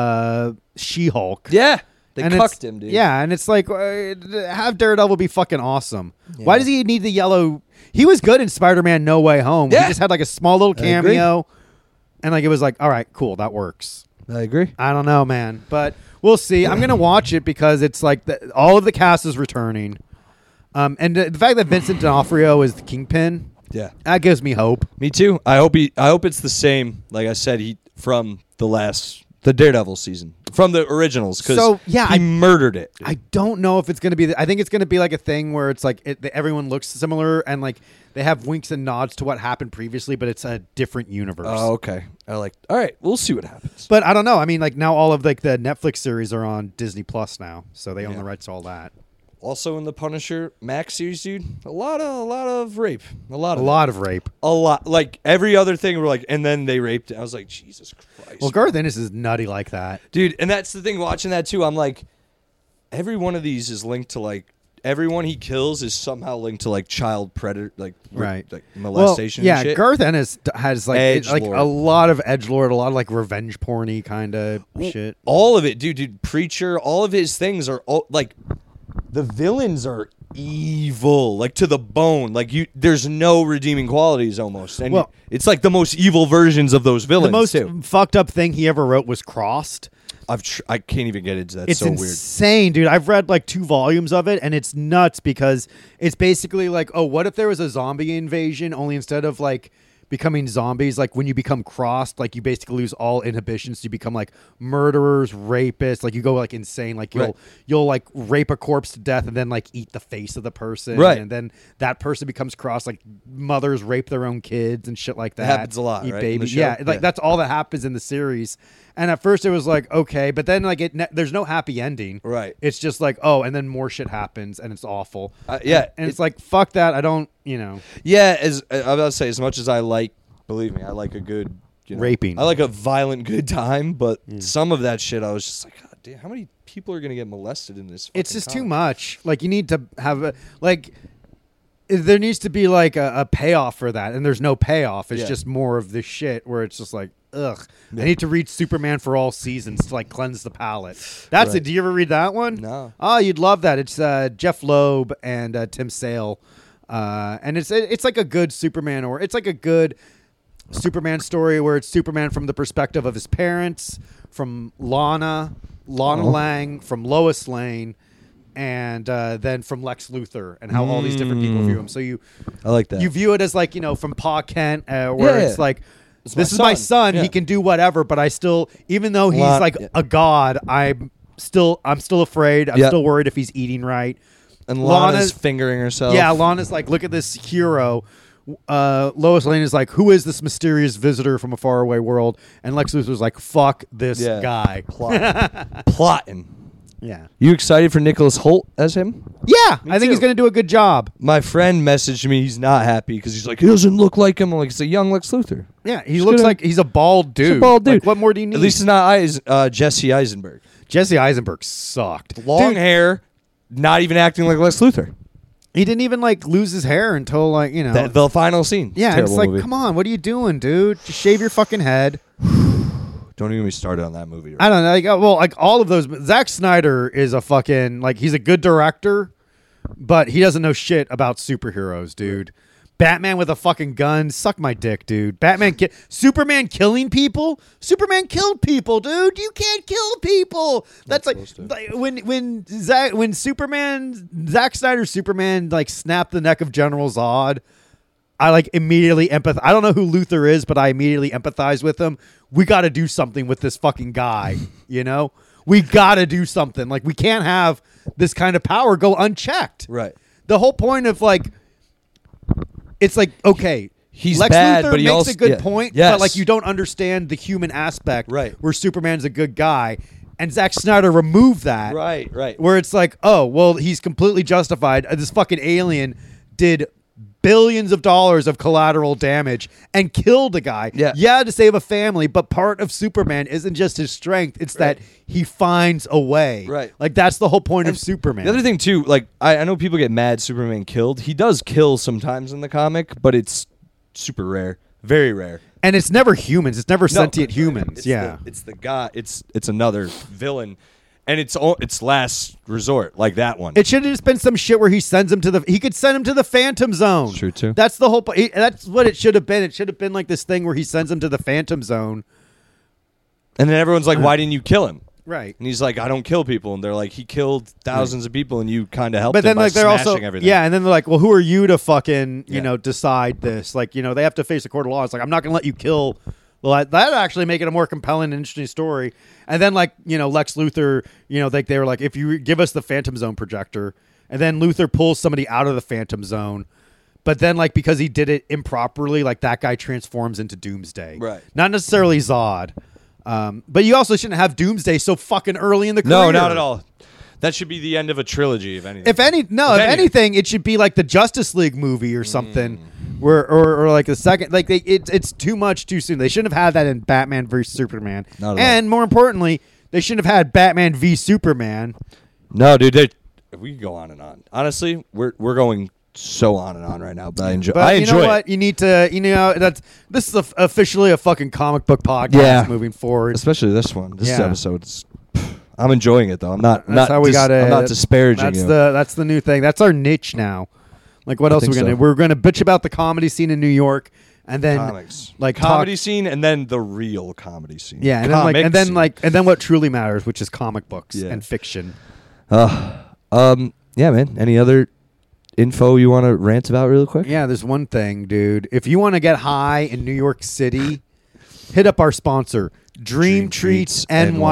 She-Hulk. yeah. They And it's- cucked him, dude. Yeah, and it's like have Daredevil be fucking awesome. Why does he need the yellow? He was good in Spider-Man: No Way Home. Yeah. He just had like a small little I agree. cameo, and like it was like, all right, cool, that works. I agree. I don't know, man, but we'll see. I'm gonna watch it because it's like all of the cast is returning, and the fact that Vincent D'Onofrio is the Kingpin, Yeah. that gives me hope. Me too. I hope it's the same. Like I said, he from the Daredevil season, from the originals. Because So, yeah, he murdered it. I don't know if it's going to be. I think it's going to be like a thing where it's like everyone looks similar and like they have winks and nods to what happened previously, but it's a different universe. Oh, okay. All right, we'll see what happens. But I don't know. I mean, like now all of like the Netflix series are on Disney Plus now, so they own Yeah. the rights to all that. Also in the Punisher Max series, dude, a lot of rape, a lot A of lot of rape. a lot. Like every other thing, we're like, and then they raped. I was like, Jesus Christ. Well, Garth Ennis is nutty like that. dude, and that's the thing. Watching that too, I'm like, every one of these is linked to like everyone he kills is somehow linked to like child predator, like Right. like molestation. Well, yeah, and shit. Garth Ennis has like Edgelord. a lot of edgelord, a lot of like revenge porny kind of shit. All of it, dude. Preacher, all of his things are all like the villains are evil, like to the bone. Like there's no redeeming qualities almost, and Well- it's like the most evil versions of those The villains most too. fucked up thing he ever wrote was Crossed. I can't even get into that. It's so weird. insane, dude. I've read like 2 volumes of it, and it's nuts because it's basically like, oh, what if there was a zombie invasion? Only instead of like becoming zombies, like when you become crossed, like you basically lose all inhibitions. You become like murderers, rapists. Like you go like insane. Like Right. you'll like rape a corpse to death and then like eat the face of the person. Right. And then that person becomes crossed. Like mothers rape their own kids and shit like that. happens a lot, Eat right, in the babies. show? Yeah, like Yeah. that's all that happens in the series. And at first it was like okay, but then like there's no happy ending. Right. It's just like oh, and then more shit happens, and it's awful. Yeah, and it's like fuck that. I don't, you know. Yeah, as I was about to say, as much as I like, believe me, I like a good Raping. I like a violent good time, but some of that shit, I was just like, God damn, how many people are gonna get molested in this? It's fucking just too comic? much. Like you need to have a like. There needs to be like a payoff for that, and there's no payoff. It's Yeah. just more of this shit where it's just like, ugh. I need to read Superman for all seasons to like cleanse the palate. That's Right. it. Do you ever read that one? No. Oh, you'd love that. It's Jeff Loeb and Tim Sale, and it's like a good Superman, or it's like a good Superman story where it's Superman from the perspective of his parents, from Lana Lang, from Lois Lane, and then from Lex Luthor, and how all these different people view him. So I like that. you view it as like from Pa Kent, where Yeah. it's like It's this my is my son. son. Yeah. He can do whatever, but I still, even though he's Lot- like yeah. a god, I'm still afraid. I'm Yeah. still worried if he's eating right. And Lana's fingering herself. Yeah, Lana's like, look at this hero. Lois Lane is like, who is this mysterious visitor from a faraway world? And Lex Luthor's like, fuck this guy. Plotting. Yeah. You excited for Nicholas Hoult as him? Yeah, I think too. he's going to do a good job. My friend messaged me. He's not happy because he's like, he doesn't look like him. I'm like, it's a young Lex Luthor. Yeah, he looks like he's a bald dude. He's a bald dude. Like, what more do you need? At least it's not Jesse Eisenberg. Jesse Eisenberg sucked. Long hair, not even acting like Lex Luthor. He didn't even like lose his hair until like, you know. The final scene. Yeah, it's Terrible like, movie. come on, what are you doing, dude? Just shave your fucking head. Don't even get me started on that movie. Right? I don't know. Like, well, like all of those. Zack Snyder is a fucking like he's a good director, but he doesn't know shit about superheroes, dude. Batman with a fucking gun, suck my dick, dude. Superman killing people. Superman killed people, dude. You can't kill people. That's like when Zack Snyder's Superman like snapped the neck of General Zod. I like immediately empathize. I don't know who Luthor is, but I immediately empathize with him. We got to do something with this fucking guy, you know? We got to do something. Like, we can't have this kind of power go unchecked. Right. The whole point of, like, it's like, okay, he's Lex bad, Luthor but he makes also a good point, yes. but, like, you don't understand the human aspect right. where Superman's a good guy. And Zack Snyder removed that. Right. Where it's like, oh, well, he's completely justified. This fucking alien did billions of dollars of collateral damage and killed a guy. Yeah, to save a family, but part of Superman isn't just his strength, it's that he finds a way. Right. Like that's the whole point of Superman. The other thing too, like I know people get mad Superman killed. He does kill sometimes in the comic, but it's super rare. Very rare. And it's never humans. It's never sentient humans. It's it's the guy. It's another villain. And it's last resort, like that one. It should have just been some shit where he sends him to he could send him to the Phantom Zone. True, too. That's the whole that's what it should have been. It should have been like this thing where he sends him to the Phantom Zone. And then everyone's like, why didn't you kill him? Right. And he's like, I don't kill people. And they're like, he killed thousands of people and you kind of helped but him then by like they're smashing also everything. Yeah, and then they're like, well, who are you to fucking, you know, decide this? Like, you know, they have to face a court of law. It's like, I'm not going to let you kill. Well, that actually make it a more compelling and interesting story. And then, like, you know, Lex Luthor, you know, they were like, if you give us the Phantom Zone projector, and then Luthor pulls somebody out of the Phantom Zone, but then, like, because he did it improperly, like, that guy transforms into Doomsday. Right. Not necessarily Zod. But you also shouldn't have Doomsday so fucking early in the career. No, not at all. That should be the end of a trilogy, if anything. If anything, it should be like the Justice League movie or something. Or like the second, like it's too much too soon. They shouldn't have had that in Batman v Superman. Not at and more importantly, they shouldn't have had Batman v Superman. No, dude, we can go on and on. Honestly, we're going so on and on right now, but I enjoy. But I you enjoy know it. what? You need to. You know this is officially a fucking comic book podcast moving forward. Especially this one. This episode. I'm enjoying it though. I'm not. That's how we got it. I'm not disparaging that's you. That's the new thing. That's our niche now. Like what else are we gonna do? We're gonna bitch about the comedy scene in New York, and then comics, like comedy scene, and then the real comedy scene. Yeah, and then what truly matters, which is comic books and fiction. Yeah, man. Any other info you want to rant about real quick? Yeah, there's one thing, dude. If you want to get high in New York City, hit up our sponsor, Dream Treats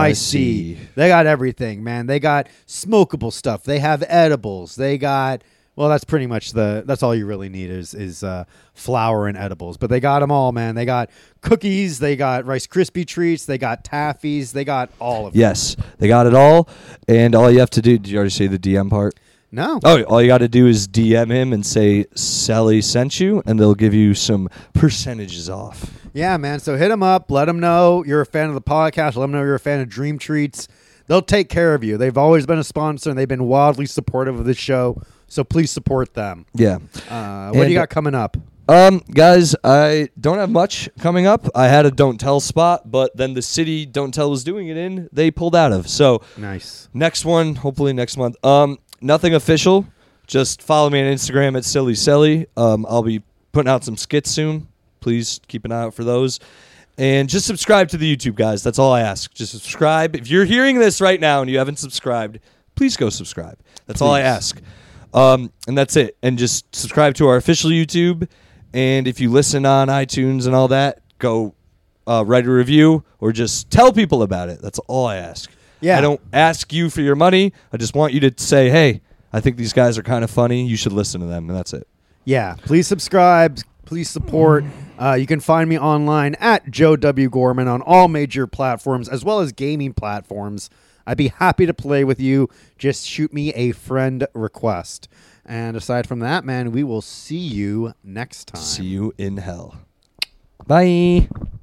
NYC. They got everything, man. They got smokable stuff. They have edibles. They got, well, that's pretty much that's all you really need is flour and edibles. But they got them all, man. They got cookies. They got Rice Krispie treats. They got taffies. They got all of it. Yes, they got it all. And all you have to do, did you already say the DM part? No. Oh, all you got to do is DM him and say Sally sent you, and they'll give you some percentages off. Yeah, man. So hit them up. Let them know you're a fan of the podcast. Let them know you're a fan of Dream Treats. They'll take care of you. They've always been a sponsor, and they've been wildly supportive of this show. So please support them. Yeah. What do you got coming up? Guys, I don't have much coming up. I had a Don't Tell spot, but then the city Don't Tell was doing it in, they pulled out of. So nice. Next one, hopefully next month. Nothing official. Just follow me on Instagram at Silly Selly. I'll be putting out some skits soon. Please keep an eye out for those. And just subscribe to the YouTube, guys. That's all I ask. Just subscribe. If you're hearing this right now and you haven't subscribed, please go subscribe. That's all I ask. And that's it. And just subscribe to our official YouTube. And if you listen on iTunes and all that, go write a review or just tell people about it. That's all I ask. Yeah. I don't ask you for your money. I just want you to say, hey, I think these guys are kind of funny. You should listen to them, and that's it. Yeah, please subscribe. Please support. You can find me online at Joe W. Gorman on all major platforms as well as gaming platforms. I'd be happy to play with you. Just shoot me a friend request. And aside from that, man, we will see you next time. See you in hell. Bye.